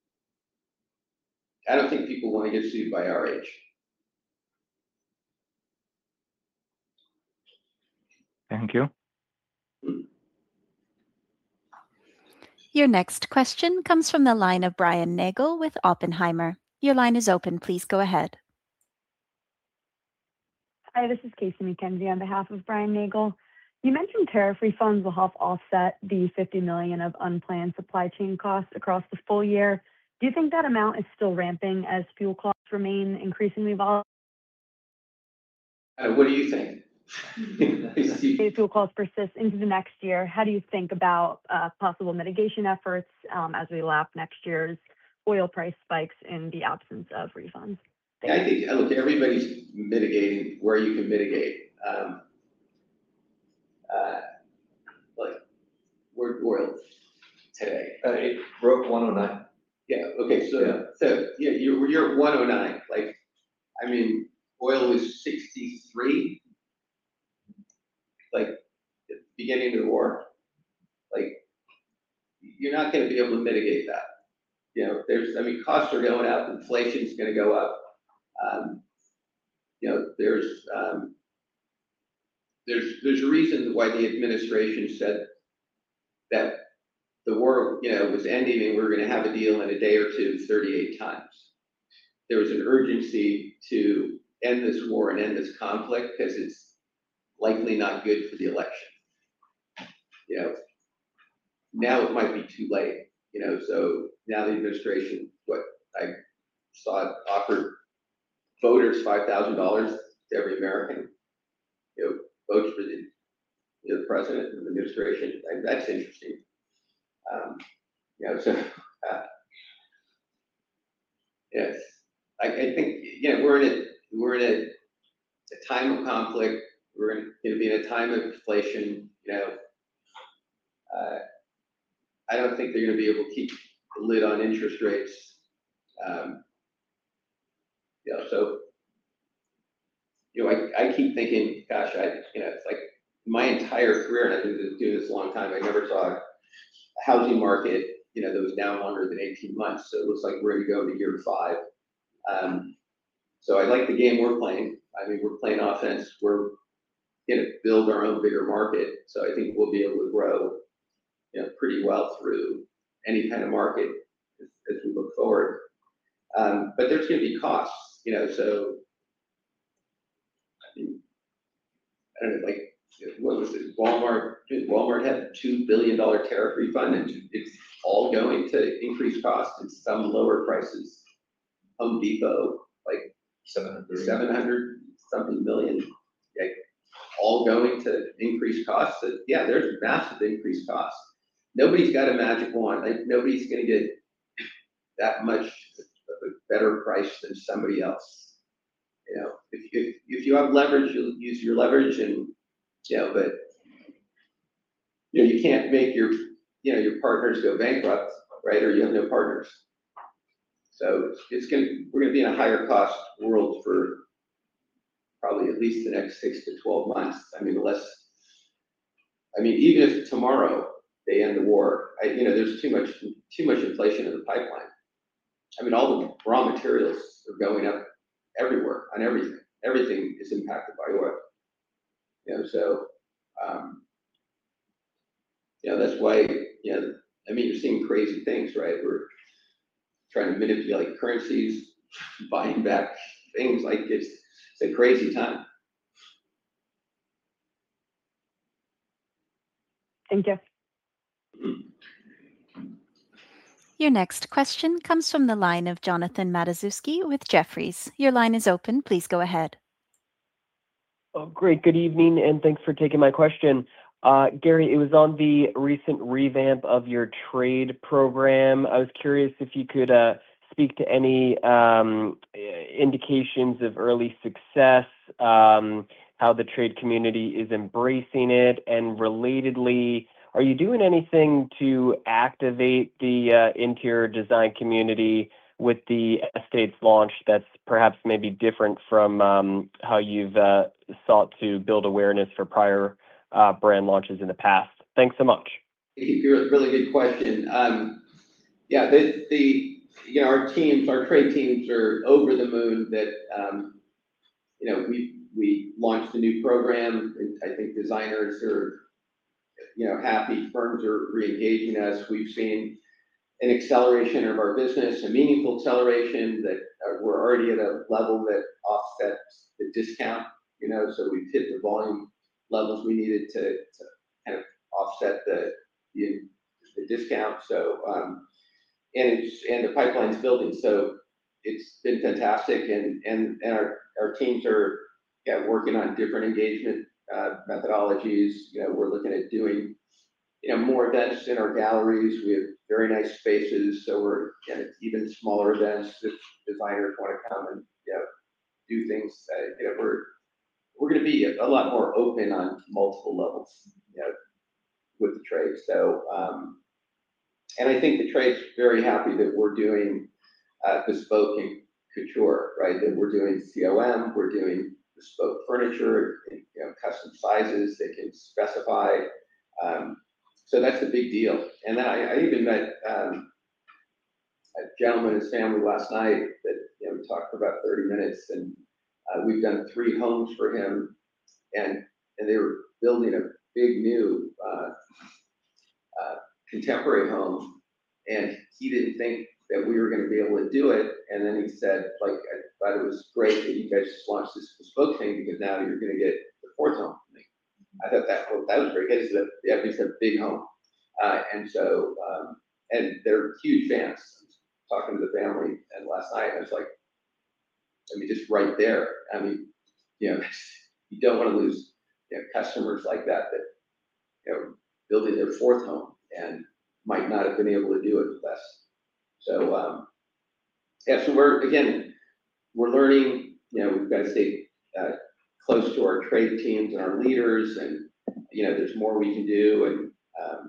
I don't think people want to get sued by R H. Thank you. Your next question comes from the line of Brian Nagel with Oppenheimer. Your line is open. Please go ahead. Hi, this is Casey McKenzie on behalf of Brian Nagel. You mentioned tariff refunds will help offset the fifty million dollars of unplanned supply chain costs across the full year. Do you think that amount is still ramping as fuel costs remain increasingly volatile? Uh, what do you think? If fuel costs persist into the next year, how do you think about uh, possible mitigation efforts um, as we lap next year's oil price spikes in the absence of refunds? Yeah, I think, look, everybody's mitigating where you can mitigate. Um, uh, like, where's oil today? Uh, it broke one oh nine. Yeah, okay, so, Yeah. so, yeah, you're, you're at one oh nine, like, I mean, oil was sixty-three, like, at the beginning of the war. Like, you're not gonna be able to mitigate that. You know, there's, I mean, costs are going up, inflation's gonna go up. Um, you know, there's, um, there's, there's a reason why the administration said that the war, you know, was ending and we were gonna have a deal in a day or two, thirty-eight times. There was an urgency to end this war and end this conflict because it's likely not good for the election. You know, now it might be too late, you know, so now the administration, what I saw it offered voters five thousand dollars to every American, you know, votes for the, you know, the president and the administration. I, that's interesting. Um, you know, so, uh, yes, I, I think, you know, we're in a, we're in a, a time of conflict. We're going to be in a time of inflation, you know. Uh, I don't think they're going to be able to keep the lid on interest rates. Um, you know, so, you know, I, I keep thinking, gosh, I, you know, it's like my entire career, and I've been doing this a long time, I never saw a housing market, you know, that was down longer than eighteen months. So it looks like we're going to go to year five. Um, so I like the game we're playing. I mean, we're playing offense. We're going to build our own bigger market. So I think we'll be able to grow, you know, pretty well through any kind of market as, as we look forward. Um, but there's going to be costs, you know, so I mean, I don't know, like, what was it? Walmart, Walmart had a two billion dollars tariff refund, and it's all going to increase costs and some lower prices. Home Depot, like seven hundred something million, like, all going to increase costs. So, yeah, there's massive increased costs. Nobody's got a magic wand. Like, nobody's going to get that much of a better price than somebody else. You know, if, if, if you have leverage, you'll use your leverage, and, you know, but, you know, you can't make your, you know, your partners go bankrupt, right? Or you have no partners. So it's, it's going to, we're going to be in a higher cost world for probably at least the next six to twelve months. I mean, unless, I mean, even if tomorrow they end the war, I, you know, there's too much, too much inflation in the pipeline. I mean, all the raw materials are going up everywhere on everything. Everything is impacted by oil. You know, so, um, you know, that's why, you know, I mean, you're seeing crazy things, right? We're trying to manipulate currencies, buying back things, like it's, it's a crazy time. Thank you. Your next question comes from the line of Jonathan Matuszewski with Jefferies. Your line is open. Please go ahead. Oh, great. Good evening, and thanks for taking my question. Uh, Gary, it was on the recent revamp of your trade program. I was curious if you could uh, speak to any um, eh, indications of early success, um, how the trade community is embracing it, and relatedly, are you doing anything to activate the uh, interior design community with the estates launch that's perhaps maybe different from um, how you've uh, sought to build awareness for prior uh, brand launches in the past? Thanks so much. You're a really good question. Um, yeah, the, the, you know, our teams, our trade teams are over the moon that, um, you know, we, we launched a new program, and I think designers are, you know, happy, firms are re-engaging us. We've seen an acceleration of our business, a meaningful acceleration that uh, we're already at a level that offsets the discount, you know, so we've hit the volume levels we needed to, to kind of offset the, the, the discount. So, um, and it's, and the pipeline's building. So it's been fantastic. And, and, and our, our teams are yeah, working on different engagement uh, methodologies. You know, we're looking at doing, you know, more events in our galleries. We have very nice spaces, so we're and even smaller events if designers want to come and you know do things. Uh, you know, we're we're going to be a, a lot more open on multiple levels, you know, with the trade. So, um, and I think the trade's very happy that we're doing uh, bespoke and couture, right? That we're doing C O M, we're doing bespoke furniture, you know, custom sizes they can specify. Um, So that's a big deal. And then I, I even met um, a gentleman and his family last night that you know we talked for about thirty minutes, and uh, we've done three homes for him, and and they were building a big new uh, uh, contemporary home, and he didn't think that we were going to be able to do it. And then he said, like, I thought it was great that you guys just launched this bespoke thing because now you're going to get the fourth home for me. I thought that well, that was very good. He said, yeah, he said big home. Uh, and so, um, and they're huge fans. I was talking to the family, and last night I was like, I mean, just right there. I mean, you know, you don't want to lose you know, customers like that that you know building their fourth home and might not have been able to do it with us. So, um, yeah. So we're again, we're learning. You know, we've got to stay uh, close to our trade teams and our leaders, and you know, there's more we can do, and um,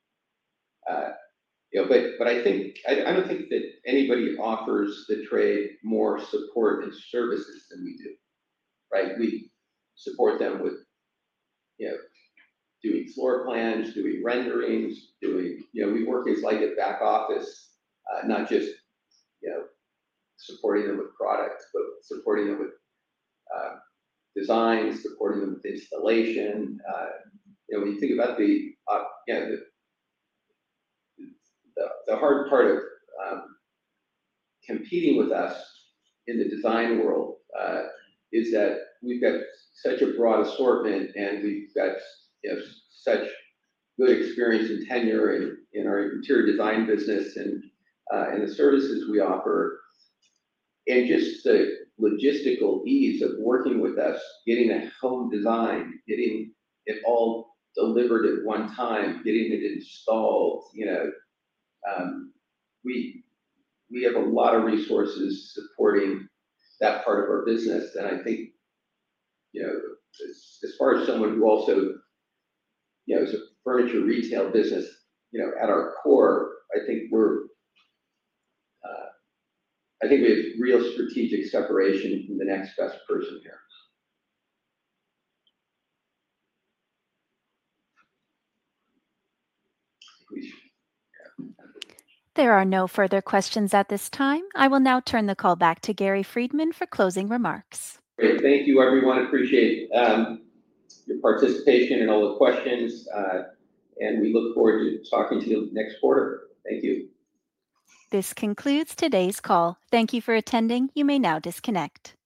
Uh, you know, but but I think I, I don't think that anybody offers the trade more support and services than we do, right? We support them with you know doing floor plans, doing renderings, doing you know we work as like a back office, uh, not just you know supporting them with products, but supporting them with uh, design, supporting them with installation. Uh, you know, when you think about the uh, you know the the, the hard part of um, competing with us in the design world uh, is that we've got such a broad assortment and we've got you know, such good experience and tenure in, in our interior design business and uh, and the services we offer, and just the logistical ease of working with us, getting a home design, getting it all delivered at one time, getting it installed, you know, Um, we we have a lot of resources supporting that part of our business, and I think you know as, as far as someone who also you know is a furniture retail business, you know at our core, I think we're uh, I think we have real strategic separation from the next best person here. We should, There are no further questions at this time. I will now turn the call back to Gary Friedman for closing remarks. Great, thank you, everyone. Appreciate um, your participation and all the questions, uh, and we look forward to talking to you next quarter. Thank you. This concludes today's call. Thank you for attending. You may now disconnect.